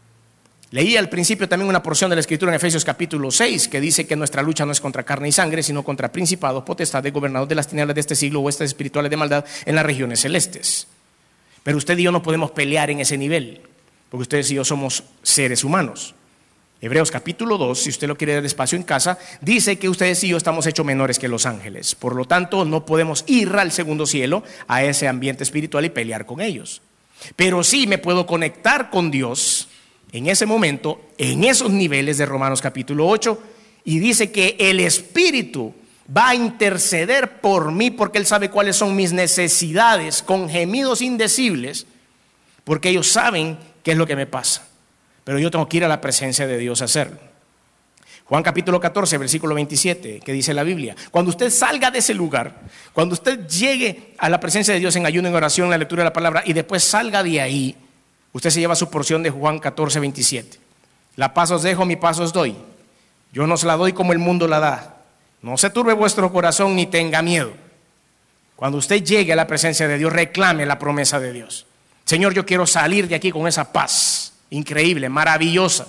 Leí al principio también una porción de la Escritura en Efesios capítulo 6 que dice que nuestra lucha no es contra carne y sangre, sino contra principados, potestades, gobernados de las tinieblas de este siglo, huestes espirituales de maldad en las regiones celestes. Pero usted y yo no podemos pelear en ese nivel, porque ustedes y yo somos seres humanos. Hebreos capítulo 2, si usted lo quiere dar despacio en casa, dice que ustedes y yo estamos hechos menores que los ángeles. Por lo tanto, no podemos ir al segundo cielo, a ese ambiente espiritual y pelear con ellos. Pero sí me puedo conectar con Dios en ese momento, en esos niveles de Romanos capítulo 8, y dice que el Espíritu va a interceder por mí porque Él sabe cuáles son mis necesidades con gemidos indecibles, porque ellos saben qué es lo que me pasa. Pero yo tengo que ir a la presencia de Dios a hacerlo. Juan capítulo 14, versículo 27, que dice la Biblia: cuando usted salga de ese lugar, cuando usted llegue a la presencia de Dios en ayuno, en oración, en la lectura de la palabra, y después salga de ahí, usted se lleva su porción de Juan 14, 27. La paz os dejo, mi paz os doy. Yo no se la doy como el mundo la da. No se turbe vuestro corazón ni tenga miedo. Cuando usted llegue a la presencia de Dios, reclame la promesa de Dios. Señor, yo quiero salir de aquí con esa paz increíble, maravillosa.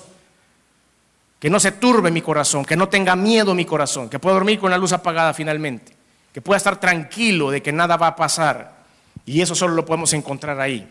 Que no se turbe mi corazón, que no tenga miedo mi corazón, que pueda dormir con la luz apagada finalmente, que pueda estar tranquilo de que nada va a pasar. Y eso solo lo podemos encontrar ahí.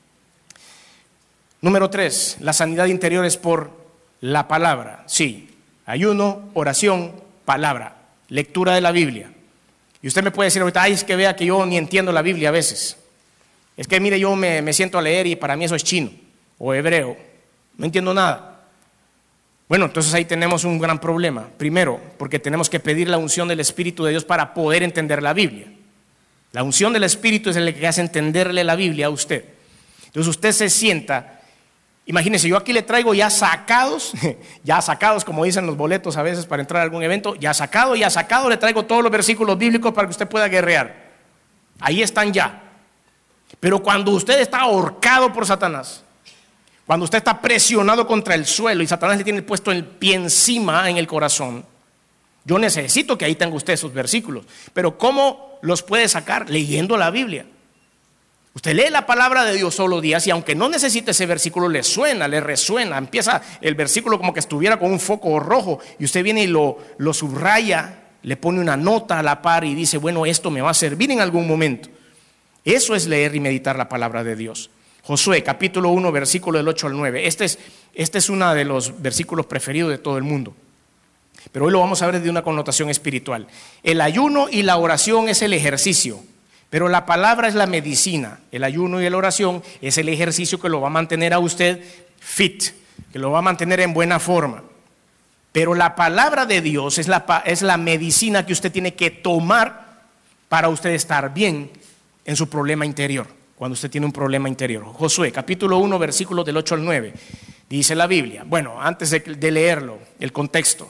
Número 3, la sanidad interior es por la palabra. Sí, ayuno, oración, palabra, lectura de la Biblia. Y usted me puede decir ahorita: ay, es que vea que yo ni entiendo la Biblia a veces. Es que mire, yo me siento a leer y para mí eso es chino o hebreo. No entiendo nada. Bueno, entonces ahí tenemos un gran problema. Primero, porque tenemos que pedir la unción del Espíritu de Dios para poder entender la Biblia. La unción del Espíritu es el que hace entenderle la Biblia a usted. Entonces usted se sienta. Imagínense, yo aquí le traigo ya sacados, como dicen los boletos a veces para entrar a algún evento, ya sacado, le traigo todos los versículos bíblicos para que usted pueda guerrear. Ahí están ya. Pero cuando usted está ahorcado por Satanás, cuando usted está presionado contra el suelo y Satanás le tiene puesto el pie encima en el corazón, yo necesito que ahí tenga usted esos versículos. Pero ¿cómo los puede sacar? Leyendo la Biblia. Usted lee la palabra de Dios todos los días y aunque no necesite ese versículo, le suena, le resuena. Empieza el versículo como que estuviera con un foco rojo y usted viene y lo subraya, le pone una nota a la par y dice: bueno, esto me va a servir en algún momento. Eso es leer y meditar la palabra de Dios. Josué capítulo 1, versículo del 8 al 9. Este es uno de los versículos preferidos de todo el mundo. Pero hoy lo vamos a ver de una connotación espiritual. El ayuno y la oración es el ejercicio. Pero la palabra es la medicina. El ayuno y la oración es el ejercicio que lo va a mantener a usted fit, que lo va a mantener en buena forma. Pero la palabra de Dios es la medicina que usted tiene que tomar para usted estar bien en su problema interior, cuando usted tiene un problema interior. Josué, capítulo 1, versículos del 8 al 9, dice la Biblia. Bueno, antes de leerlo, el contexto.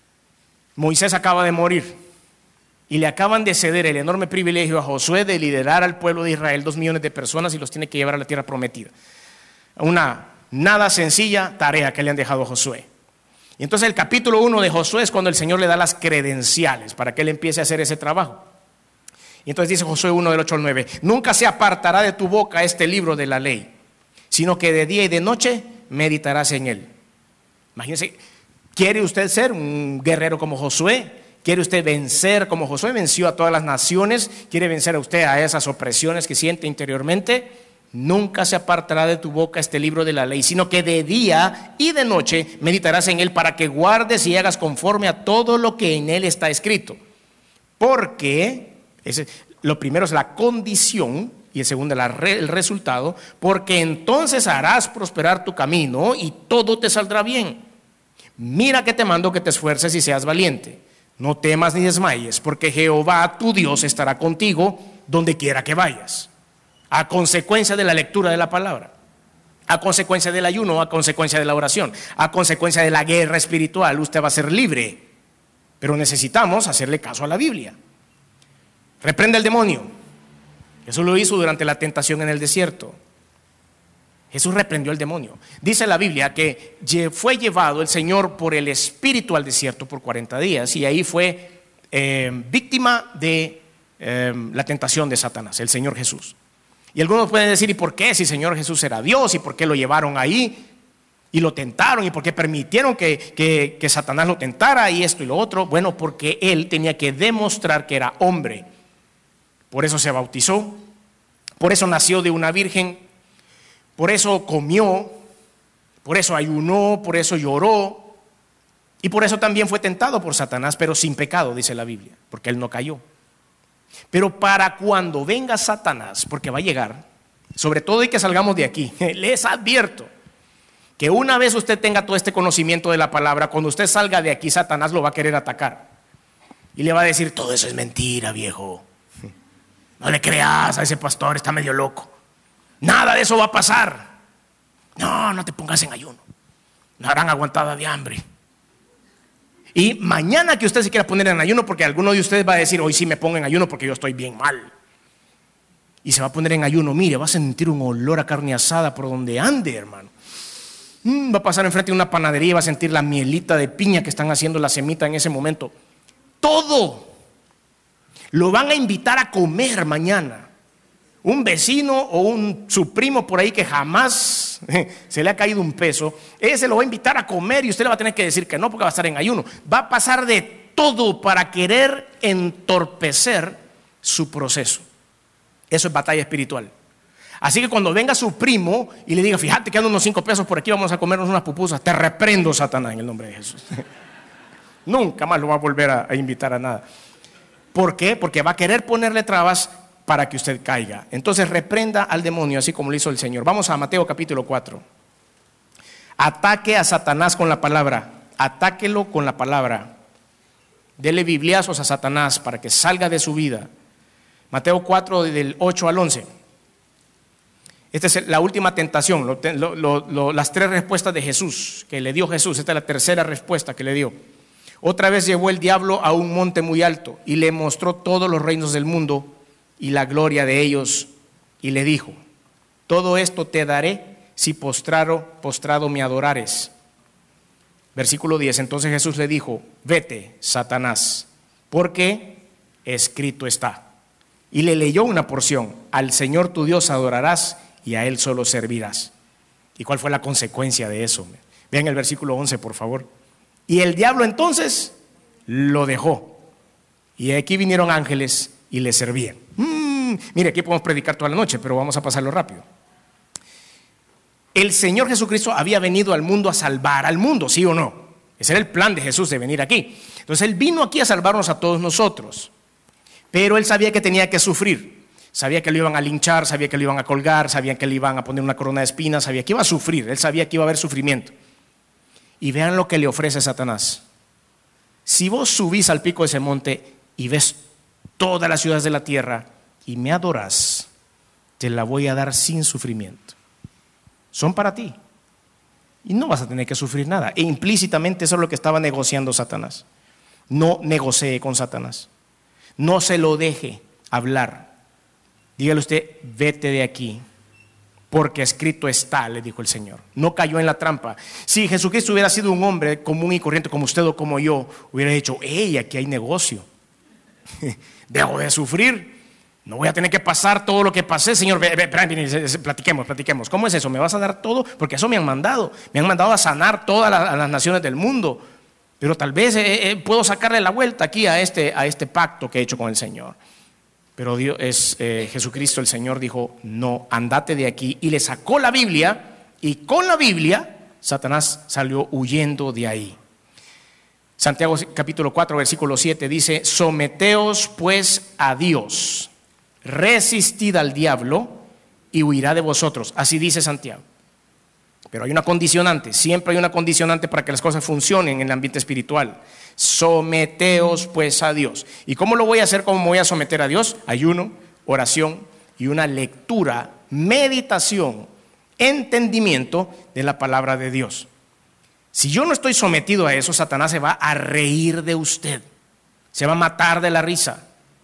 Moisés acaba de morir. Y le acaban de ceder el enorme privilegio a Josué de liderar al pueblo de Israel, 2 millones de personas, y los tiene que llevar a la tierra prometida. Una nada sencilla tarea que le han dejado a Josué. Y entonces el capítulo 1 de Josué es cuando el Señor le da las credenciales para que él empiece a hacer ese trabajo. Y entonces dice Josué 1 del 8 al 9, nunca se apartará de tu boca este libro de la ley, sino que de día y de noche meditarás en él. Imagínense, ¿quiere usted ser un guerrero como Josué? ¿Quiere usted vencer como Josué venció a todas las naciones? ¿Quiere vencer a usted a esas opresiones que siente interiormente? Nunca se apartará de tu boca este libro de la ley, sino que de día y de noche meditarás en él para que guardes y hagas conforme a todo lo que en él está escrito. Porque, lo primero es la condición y el segundo el resultado, porque entonces harás prosperar tu camino y todo te saldrá bien. Mira que te mando que te esfuerces y seas valiente. No temas ni desmayes, porque Jehová tu Dios estará contigo donde quiera que vayas. A consecuencia de la lectura de la palabra, a consecuencia del ayuno, a consecuencia de la oración, a consecuencia de la guerra espiritual, usted va a ser libre. Pero necesitamos hacerle caso a la Biblia. Reprende al demonio. Jesús lo hizo durante la tentación en el desierto. Jesús reprendió al demonio. Dice la Biblia que fue llevado el Señor por el Espíritu al desierto por 40 días y ahí fue víctima de la tentación de Satanás, el Señor Jesús. Y algunos pueden decir, ¿y por qué? Si el Señor Jesús era Dios, ¿y por qué lo llevaron ahí? Y lo tentaron, ¿y por qué permitieron que Satanás lo tentara? Y esto y lo otro. Bueno, porque él tenía que demostrar que era hombre. Por eso se bautizó, por eso nació de una virgen, por eso comió, por eso ayunó, por eso lloró. Y por eso también fue tentado por Satanás, pero sin pecado, dice la Biblia, porque él no cayó. Pero para cuando venga Satanás, porque va a llegar, sobre todo y que salgamos de aquí, les advierto que una vez usted tenga todo este conocimiento de la palabra, cuando usted salga de aquí, Satanás lo va a querer atacar. Y le va a decir, todo eso es mentira, viejo. No le creas a ese pastor, está medio loco. Nada de eso va a pasar. No te pongas en ayuno. No harán aguantada de hambre. Y mañana que usted se quiera poner en ayuno, porque alguno de ustedes va a decir, hoy sí me pongo en ayuno porque yo estoy bien mal. Y se va a poner en ayuno, mire, va a sentir un olor a carne asada por donde ande, hermano. Va a pasar enfrente de una panadería y va a sentir la mielita de piña que están haciendo la semita en ese momento. Todo. Lo van a invitar a comer mañana. Un vecino o su primo por ahí que jamás se le ha caído un peso, ese lo va a invitar a comer y usted le va a tener que decir que no porque va a estar en ayuno. Va a pasar de todo para querer entorpecer su proceso. Eso es batalla espiritual. Así que cuando venga su primo y le diga, fíjate que andan unos 5 pesos por aquí, vamos a comernos unas pupusas, te reprendo, Satanás, en el nombre de Jesús. Nunca más lo va a volver a invitar a nada. ¿Por qué? Porque va a querer ponerle trabas para que usted caiga. Entonces reprenda al demonio, así como lo hizo el Señor. Vamos a Mateo capítulo 4. Ataque a Satanás con la palabra. Atáquelo con la palabra. Dele bibliazos a Satanás para que salga de su vida. Mateo 4 del 8 al 11. Esta es la última tentación, las 3 respuestas de Jesús que le dio Jesús. Esta es la tercera respuesta que le dio. Otra vez llevó el diablo a un monte muy alto y le mostró todos los reinos del mundo y la gloria de ellos, y le dijo, todo esto te daré si postrado me adorares. Versículo 10, entonces Jesús le dijo, vete, Satanás, porque escrito está. Y le leyó una porción, al Señor tu Dios adorarás y a Él solo servirás. ¿Y cuál fue la consecuencia de eso? Vean el versículo 11, por favor. Y el diablo entonces lo dejó. Y aquí vinieron ángeles y le servían. Mire, aquí podemos predicar toda la noche, pero vamos a pasarlo rápido. El Señor Jesucristo había venido al mundo a salvar al mundo, ¿sí o no? Ese era el plan de Jesús de venir aquí. Entonces Él vino aquí a salvarnos a todos nosotros. Pero Él sabía que tenía que sufrir. Sabía que lo iban a linchar, sabía que lo iban a colgar, sabía que le iban a poner una corona de espinas, sabía que iba a sufrir. Él sabía que iba a haber sufrimiento. Y vean lo que le ofrece Satanás. Si vos subís al pico de ese monte y ves todas las ciudades de la tierra y me adorás, te la voy a dar sin sufrimiento. Son para ti. Y no vas a tener que sufrir nada. E implícitamente eso es lo que estaba negociando Satanás. No negocie con Satanás. No se lo deje hablar. Dígale usted, vete de aquí. porque escrito está, le dijo el Señor. No cayó en la trampa. Si Jesucristo hubiera sido un hombre común y corriente como usted o como yo, hubiera dicho, hey, aquí hay negocio. Dejo de sufrir. No voy a tener que pasar todo lo que pasé, Señor. Platiquemos. ¿Cómo es eso? ¿Me vas a dar todo? Porque eso me han mandado. Me han mandado a sanar todas las naciones del mundo. Pero tal vez puedo sacarle la vuelta aquí a este pacto que he hecho con el Señor. Pero Jesucristo, el Señor, dijo, no, andate de aquí. Y le sacó la Biblia, y con la Biblia, Satanás salió huyendo de ahí. Santiago capítulo 4, versículo 7 dice, someteos pues a Dios, resistid al diablo y huirá de vosotros. Así dice Santiago. Pero hay una condicionante, siempre hay una condicionante para que las cosas funcionen en el ambiente espiritual. Someteos pues a Dios. ¿Y cómo lo voy a hacer? ¿Cómo me voy a someter a Dios? Ayuno, oración y una lectura, meditación, entendimiento de la palabra de Dios. Si yo no estoy sometido a eso, Satanás se va a reír de usted, se va a matar de la risa.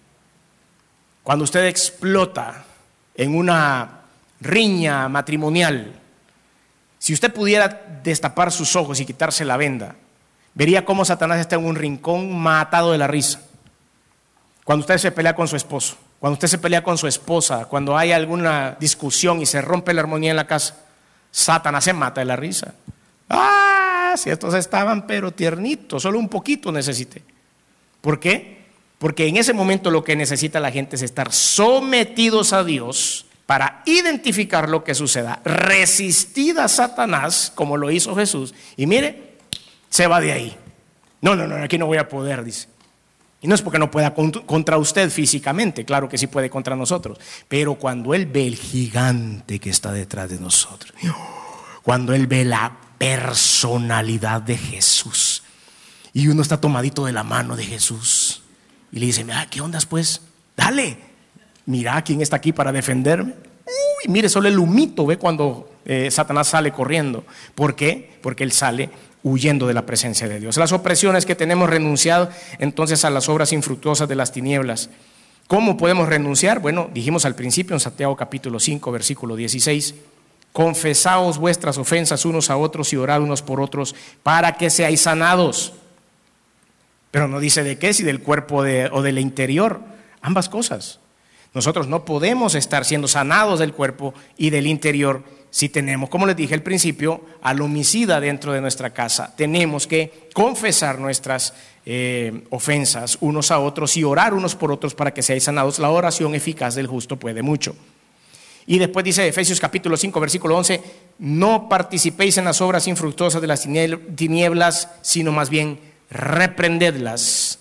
Cuando usted explota en una riña matrimonial, si usted pudiera destapar sus ojos y quitarse la venda, vería cómo Satanás está en un rincón matado de la risa. Cuando usted se pelea con su esposo, cuando usted se pelea con su esposa, cuando hay alguna discusión y se rompe la armonía en la casa, Satanás se mata de la risa. ¡Ah! Si estos estaban pero tiernitos, solo un poquito necesité. ¿Por qué? Porque en ese momento lo que necesita la gente es estar sometidos a Dios para identificar lo que suceda. Resistid a Satanás como lo hizo Jesús y mire, se va de ahí. No, aquí no voy a poder, dice. Y no es porque no pueda contra usted físicamente, claro que sí puede contra nosotros, pero cuando Él ve el gigante que está detrás de nosotros, cuando Él ve la personalidad de Jesús y uno está tomadito de la mano de Jesús y le dice, mira, ¿qué ondas pues? Dale, mira quién está aquí para defenderme. Uy, mire, solo el humito ve cuando Satanás sale corriendo. ¿Por qué? Porque él sale huyendo de la presencia de Dios. Las opresiones que tenemos renunciado entonces a las obras infructuosas de las tinieblas. ¿Cómo podemos renunciar? Bueno, dijimos al principio en Santiago capítulo 5 versículo 16, confesaos vuestras ofensas unos a otros y orad unos por otros para que seáis sanados. Pero no dice de qué, si del cuerpo o del interior, ambas cosas. Nosotros no podemos estar siendo sanados del cuerpo y del interior si tenemos, como les dije al principio, al homicida dentro de nuestra casa. Tenemos que confesar nuestras ofensas unos a otros y orar unos por otros para que seáis sanados. La oración eficaz del justo puede mucho. Y después dice Efesios capítulo 5 versículo 11, no participéis en las obras infructuosas de las tinieblas, sino más bien reprendedlas.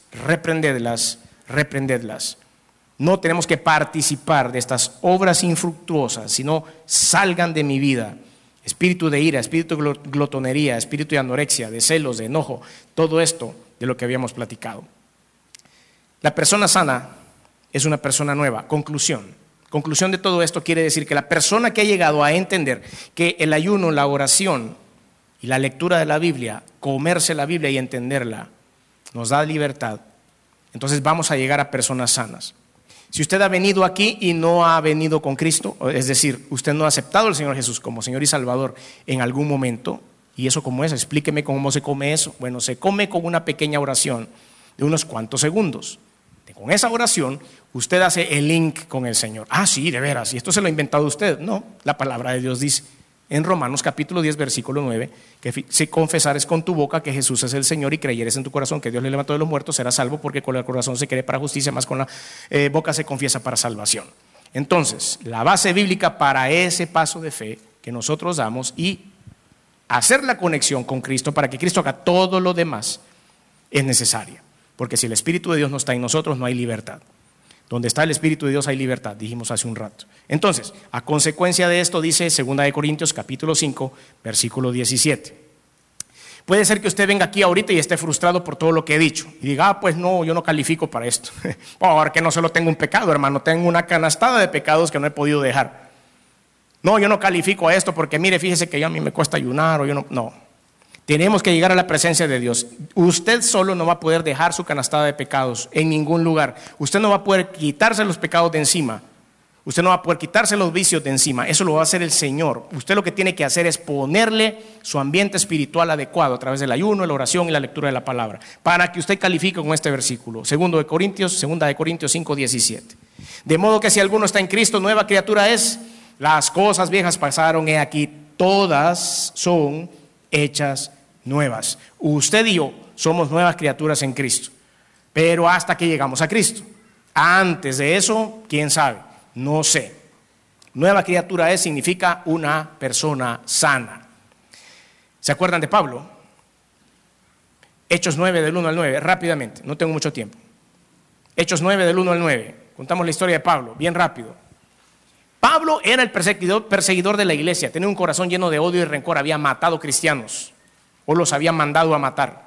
No tenemos que participar de estas obras infructuosas, sino salgan de mi vida. Espíritu de ira, espíritu de glotonería, espíritu de anorexia, de celos, de enojo, todo esto de lo que habíamos platicado. La persona sana es una persona nueva. Conclusión de todo esto quiere decir que la persona que ha llegado a entender que el ayuno, la oración y la lectura de la Biblia, comerse la Biblia y entenderla, nos da libertad, entonces vamos a llegar a personas sanas. Si usted ha venido aquí y no ha venido con Cristo, es decir, usted no ha aceptado al Señor Jesús como Señor y Salvador en algún momento, ¿y eso cómo es? Explíqueme cómo se come eso. Bueno, se come con una pequeña oración de unos cuantos segundos. Con esa oración, usted hace el link con el Señor. Ah, sí, de veras, y esto se lo ha inventado usted. No, la palabra de Dios dice en Romanos capítulo 10, versículo 9, que si confesares con tu boca que Jesús es el Señor y creyeres en tu corazón que Dios le levantó de los muertos, serás salvo, porque con el corazón se cree para justicia, más con la boca se confiesa para salvación. Entonces, la base bíblica para ese paso de fe que nosotros damos y hacer la conexión con Cristo para que Cristo haga todo lo demás es necesaria. Porque si el Espíritu de Dios no está en nosotros, no hay libertad. Donde está el Espíritu de Dios hay libertad, dijimos hace un rato. Entonces, a consecuencia de esto, dice 2 Corintios capítulo 5, versículo 17. Puede ser que usted venga aquí ahorita y esté frustrado por todo lo que he dicho. Y diga, pues no, yo no califico para esto. Porque no solo tengo un pecado, hermano, tengo una canastada de pecados que no he podido dejar. No, yo no califico a esto porque mire, fíjese que a mí me cuesta ayunar o yo no. No. Tenemos que llegar a la presencia de Dios. Usted solo no va a poder dejar su canastada de pecados en ningún lugar. Usted no va a poder quitarse los pecados de encima. Usted no va a poder quitarse los vicios de encima, eso lo va a hacer el Señor. Usted lo que tiene que hacer es ponerle su ambiente espiritual adecuado a través del ayuno, la oración y la lectura de la palabra, para que usted califique con este versículo, segunda de Corintios 5:17. De modo que si alguno está en Cristo, nueva criatura es, las cosas viejas pasaron, he aquí, todas son hechas nuevas. Usted y yo somos nuevas criaturas en Cristo, pero hasta que llegamos a Cristo. Antes de eso, ¿quién sabe? No sé. Nueva criatura es significa una persona sana. ¿Se acuerdan de Pablo? Hechos 9 del 1 al 9, rápidamente, no tengo mucho tiempo. Hechos 9 del 1 al 9, contamos la historia de Pablo, bien rápido. Pablo era el perseguidor de la iglesia, tenía un corazón lleno de odio y rencor, había matado cristianos o los había mandado a matar.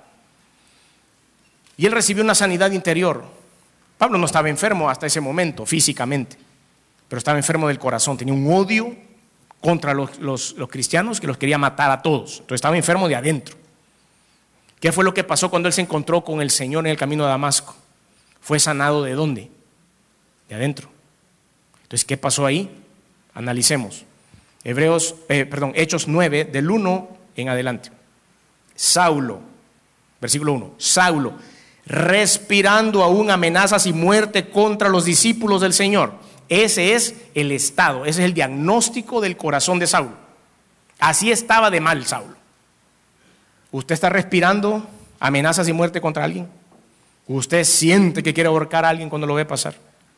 Y él recibió una sanidad interior. Pablo no estaba enfermo hasta ese momento físicamente, pero estaba enfermo del corazón, tenía un odio contra los cristianos que los quería matar a todos. Entonces estaba enfermo de adentro. ¿Qué fue lo que pasó cuando él se encontró con el Señor en el camino de Damasco? ¿Fue sanado de dónde? De adentro. Entonces, ¿qué pasó ahí? Analicemos. Hechos 9, del 1 en adelante. Saulo, versículo 1, Saulo, respirando aún amenazas y muerte contra los discípulos del Señor. Ese es el estado, ese es el diagnóstico del corazón de Saulo. Así estaba de mal Saulo. ¿Usted está respirando amenazas y muerte contra alguien? ¿Usted siente que quiere ahorcar a alguien cuando lo ve pasar?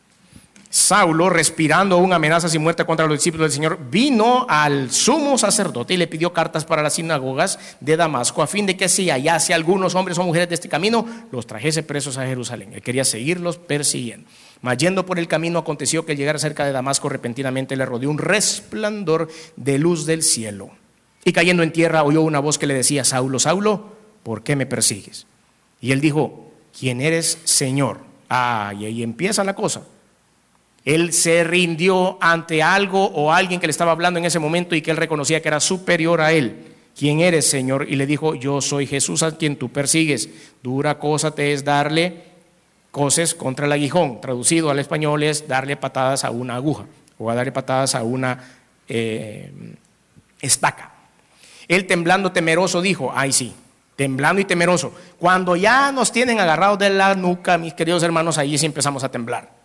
Saulo, respirando aún amenazas y muerte contra los discípulos del Señor, vino al sumo sacerdote y le pidió cartas para las sinagogas de Damasco, a fin de que si hallase algunos hombres o mujeres de este camino, los trajese presos a Jerusalén. Él quería seguirlos persiguiendo. Mas yendo por el camino, aconteció que al llegar cerca de Damasco, repentinamente le rodeó un resplandor de luz del cielo. Y cayendo en tierra, oyó una voz que le decía: Saulo, Saulo, ¿por qué me persigues? Y él dijo: ¿quién eres, Señor? Y ahí empieza la cosa. Él se rindió ante algo o alguien que le estaba hablando en ese momento y que él reconocía que era superior a él. ¿Quién eres, Señor? Y le dijo: yo soy Jesús a quien tú persigues. Dura cosa te es darle coces contra el aguijón. Traducido al español es darle patadas a una aguja o a darle patadas a una estaca. Él, temblando temeroso, dijo: ay sí, temblando y temeroso. Cuando ya nos tienen agarrados de la nuca, mis queridos hermanos, ahí sí empezamos a temblar.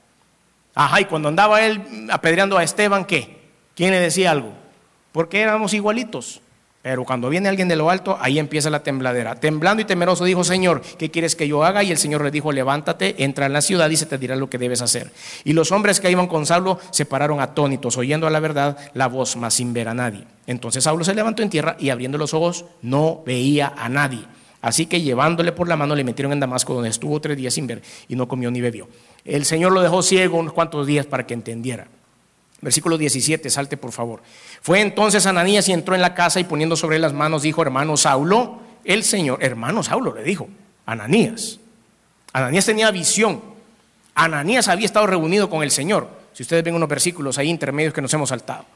Y cuando andaba él apedreando a Esteban, ¿qué? ¿Quién le decía algo? Porque éramos igualitos. Pero cuando viene alguien de lo alto, ahí empieza la tembladera. Temblando y temeroso dijo: Señor, ¿qué quieres que yo haga? Y el Señor le dijo: levántate, entra en la ciudad y se te dirá lo que debes hacer. Y los hombres que iban con Saulo se pararon atónitos, oyendo a la verdad la voz, mas sin ver a nadie. Entonces Saulo se levantó en tierra y abriendo los ojos no veía a nadie. Así que llevándole por la mano le metieron en Damasco, donde estuvo 3 días sin ver y no comió ni bebió. El Señor lo dejó ciego unos cuantos días para que entendiera. Versículo 17, salte por favor. Fue entonces Ananías y entró en la casa y poniendo sobre él las manos dijo: hermano Saulo, el Señor, hermano Saulo le dijo, Ananías. Ananías tenía visión. Ananías había estado reunido con el Señor. Si ustedes ven unos versículos ahí intermedios que nos hemos saltado.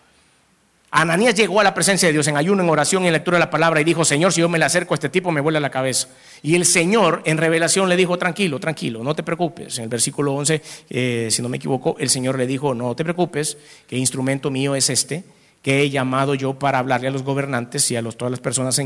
Ananías llegó a la presencia de Dios en ayuno, en oración y en lectura de la palabra y dijo: Señor, si yo me le acerco a este tipo me vuela la cabeza. Y el Señor en revelación le dijo: tranquilo, tranquilo, no te preocupes. En el versículo 11, si no me equivoco, el Señor le dijo: no te preocupes, que instrumento mío es este, que he llamado yo para hablarle a los gobernantes y a todas las personas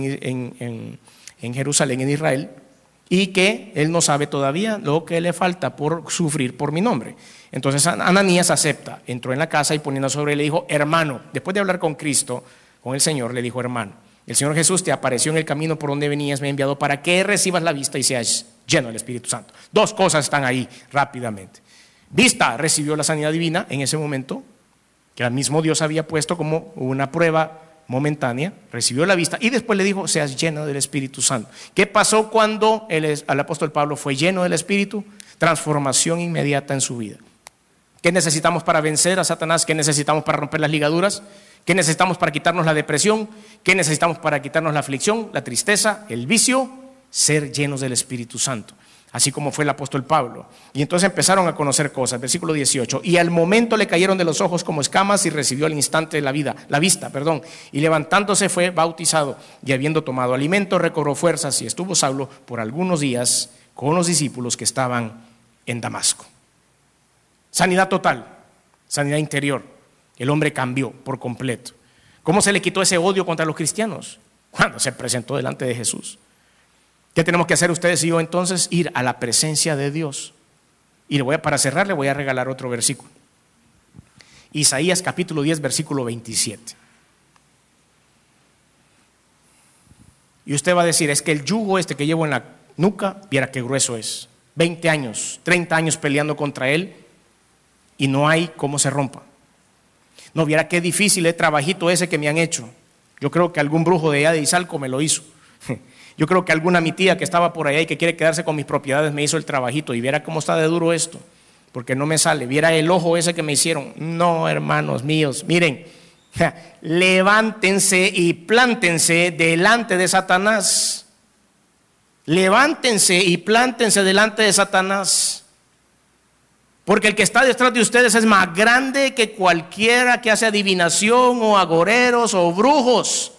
en Jerusalén, en Israel, y que él no sabe todavía lo que le falta por sufrir por mi nombre. Entonces Ananías acepta, entró en la casa y poniendo sobre él le dijo: hermano, después de hablar con Cristo, con el Señor, le dijo: hermano, el Señor Jesús te apareció en el camino por donde venías, me ha enviado para que recibas la vista y seas lleno del Espíritu Santo. 2 cosas están ahí rápidamente. Vista, recibió la sanidad divina en ese momento, que el mismo Dios había puesto como una prueba momentánea, recibió la vista y después le dijo: seas lleno del Espíritu Santo. ¿Qué pasó cuando el apóstol Pablo fue lleno del Espíritu? Transformación inmediata en su vida. ¿Qué necesitamos para vencer a Satanás? ¿Qué necesitamos para romper las ligaduras? ¿Qué necesitamos para quitarnos la depresión? ¿Qué necesitamos para quitarnos la aflicción, la tristeza, el vicio? Ser llenos del Espíritu Santo, así como fue el apóstol Pablo. Y entonces empezaron a conocer cosas. Versículo 18. Y al momento le cayeron de los ojos como escamas y recibió al instante la vista. Y levantándose fue bautizado y habiendo tomado alimento recobró fuerzas y estuvo Saulo por algunos días con los discípulos que estaban en Damasco. Sanidad total, sanidad interior. El hombre cambió por completo. ¿Cómo se le quitó ese odio contra los cristianos? Cuando se presentó delante de Jesús. ¿Qué tenemos que hacer ustedes y yo entonces? Ir a la presencia de Dios. Y para cerrar le voy a regalar otro versículo. Isaías capítulo 10, versículo 27. Y usted va a decir, es que el yugo este que llevo en la nuca, viera qué grueso es. 20 años, 30 años peleando contra él y no hay cómo se rompa. No, viera qué difícil es trabajito ese que me han hecho. Yo creo que algún brujo de allá de Izalco me lo hizo. Yo creo que alguna mi tía que estaba por allá y que quiere quedarse con mis propiedades me hizo el trabajito. Y viera cómo está de duro esto, porque no me sale. Viera el ojo ese que me hicieron. No, hermanos míos, miren, levántense y plántense delante de Satanás. Levántense y plántense delante de Satanás. Porque el que está detrás de ustedes es más grande que cualquiera que hace adivinación o agoreros o brujos.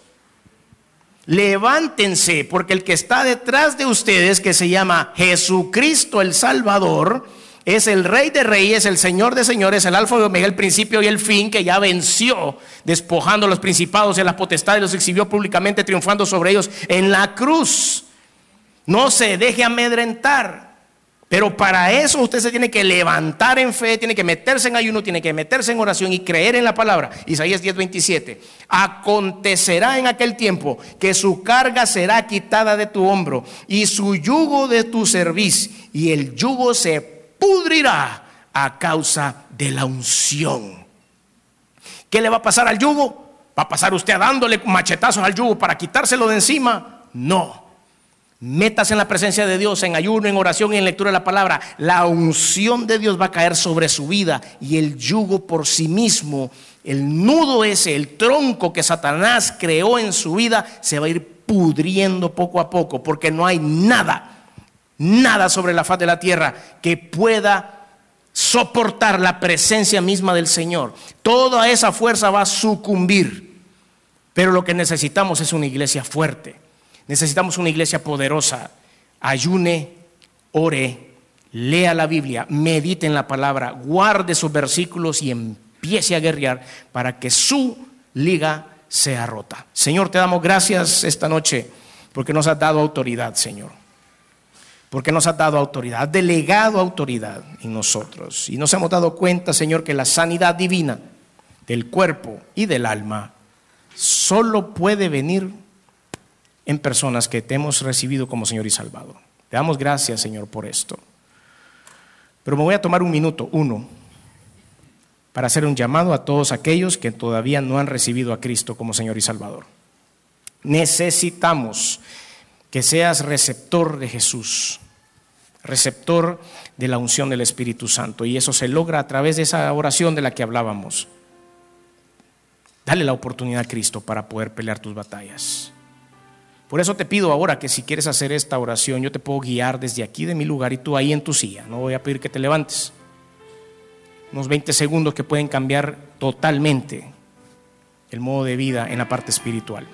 Levántense, porque el que está detrás de ustedes, que se llama Jesucristo el Salvador, es el Rey de Reyes, el Señor de Señores, el Alfa y Omega, el principio y el fin, que ya venció, despojando a los principados y las potestades, los exhibió públicamente, triunfando sobre ellos en la cruz. No se deje amedrentar. Pero para eso usted se tiene que levantar en fe, tiene que meterse en ayuno, tiene que meterse en oración y creer en la palabra. Isaías 10:27. Acontecerá en aquel tiempo que su carga será quitada de tu hombro y su yugo de tu cerviz, y el yugo se pudrirá a causa de la unción. ¿Qué le va a pasar al yugo? ¿Va a pasar usted dándole machetazos al yugo para quitárselo de encima? No. Métase en la presencia de Dios, en ayuno, en oración y en lectura de la palabra. La unción de Dios va a caer sobre su vida, y el yugo por sí mismo, el nudo ese, el tronco que Satanás creó en su vida, se va a ir pudriendo poco a poco, porque no hay nada sobre la faz de la tierra que pueda soportar la presencia misma del Señor. Toda esa fuerza va a sucumbir. Pero lo que necesitamos es una iglesia fuerte. Necesitamos una iglesia poderosa. Ayune, ore, lea la Biblia, medite en la palabra, guarde sus versículos y empiece a guerrear para que su liga sea rota. Señor, te damos gracias esta noche porque nos has dado autoridad, Señor. Porque nos has dado autoridad, has delegado autoridad en nosotros. Y nos hemos dado cuenta, Señor, que la sanidad divina del cuerpo y del alma solo puede venir en personas que te hemos recibido como Señor y Salvador. Te damos gracias, Señor, por esto. Pero me voy a tomar un minuto, para hacer un llamado a todos aquellos que todavía no han recibido a Cristo como Señor y Salvador. Necesitamos que seas receptor de Jesús, receptor de la unción del Espíritu Santo, y eso se logra a través de esa oración de la que hablábamos. Dale la oportunidad a Cristo para poder pelear tus batallas. Por eso te pido ahora que si quieres hacer esta oración, yo te puedo guiar desde aquí de mi lugar y tú ahí en tu silla. No voy a pedir que te levantes. Unos 20 segundos que pueden cambiar totalmente el modo de vida en la parte espiritual.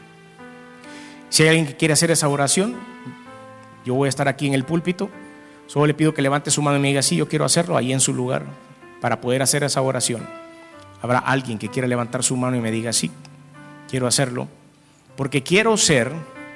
Si hay alguien que quiere hacer esa oración, yo voy a estar aquí en el púlpito. Solo le pido que levante su mano y me diga, sí, yo quiero hacerlo ahí en su lugar para poder hacer esa oración. Habrá alguien que quiera levantar su mano y me diga, sí, quiero hacerlo, porque quiero ser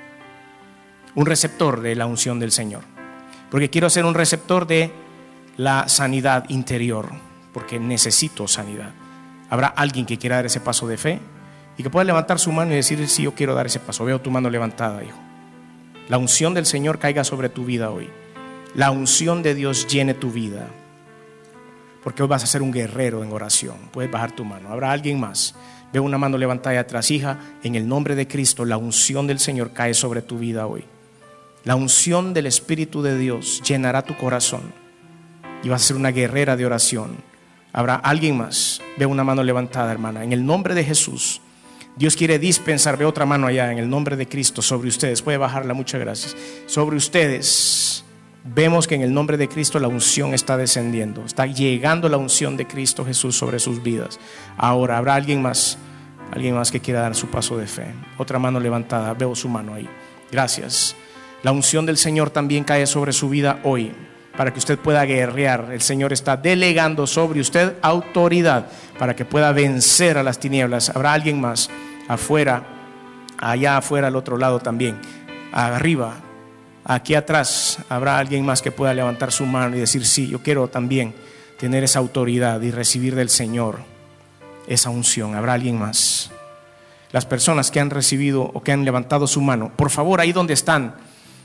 un receptor de la unción del Señor, porque quiero ser un receptor de la sanidad interior, porque necesito sanidad. Habrá alguien que quiera dar ese paso de fe y que pueda levantar su mano y decir, sí, yo quiero dar ese paso. Veo tu mano levantada, hijo. La unción del Señor caiga sobre tu vida hoy. La unción de Dios llene tu vida, porque hoy vas a ser un guerrero en oración. Puedes bajar tu mano. Habrá alguien más. Veo una mano levantada atrás. Hija, en el nombre de Cristo, la unción del Señor cae sobre tu vida hoy. La unción del Espíritu de Dios llenará tu corazón y vas a ser una guerrera de oración. Habrá alguien más. Veo una mano levantada, hermana. En el nombre de Jesús, Dios quiere dispensar. Veo otra mano allá. En el nombre de Cristo, sobre ustedes. Puede bajarla, muchas gracias. Sobre ustedes, vemos que en el nombre de Cristo la unción está descendiendo. Está llegando la unción de Cristo Jesús sobre sus vidas. Ahora, habrá alguien más que quiera dar su paso de fe. Otra mano levantada. Veo su mano ahí. Gracias. La unción del Señor también cae sobre su vida hoy. para que usted pueda guerrear. El Señor está delegando sobre usted autoridad para que pueda vencer a las tinieblas. Habrá alguien más afuera, allá afuera al otro lado también, arriba, aquí atrás. Habrá alguien más que pueda levantar su mano y decir: sí, yo quiero también tener esa autoridad y recibir del Señor esa unción. Habrá alguien más. Las personas que han recibido o que han levantado su mano, por favor, ahí donde están.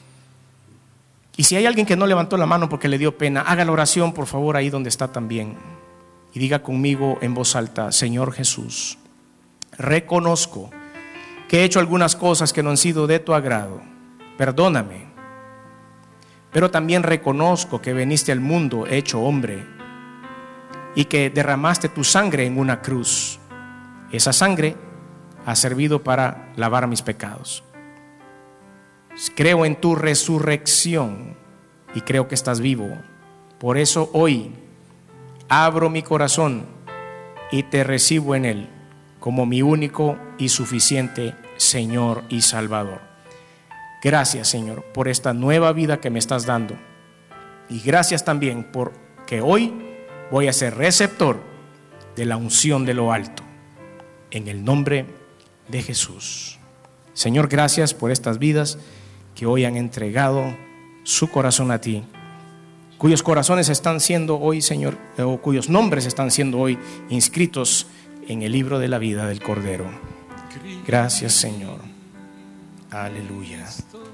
Y si hay alguien que no levantó la mano porque le dio pena, haga la oración, por favor, ahí donde está también. Y diga conmigo en voz alta: Señor Jesús, reconozco que he hecho algunas cosas que no han sido de tu agrado. Perdóname. Pero también reconozco que viniste al mundo hecho hombre y que derramaste tu sangre en una cruz. Esa sangre ha servido para lavar mis pecados. Creo en tu resurrección y creo que estás vivo. Por eso hoy abro mi corazón y te recibo en él como mi único y suficiente Señor y Salvador. Gracias, Señor, por esta nueva vida que me estás dando. Y gracias también porque hoy voy a ser receptor de la unción de lo alto. En el nombre de Jesús. Señor, gracias por estas vidas que hoy han entregado su corazón a ti, cuyos corazones están siendo hoy, Señor, o cuyos nombres están siendo hoy inscritos en el libro de la vida del Cordero. Gracias, Señor. Aleluya.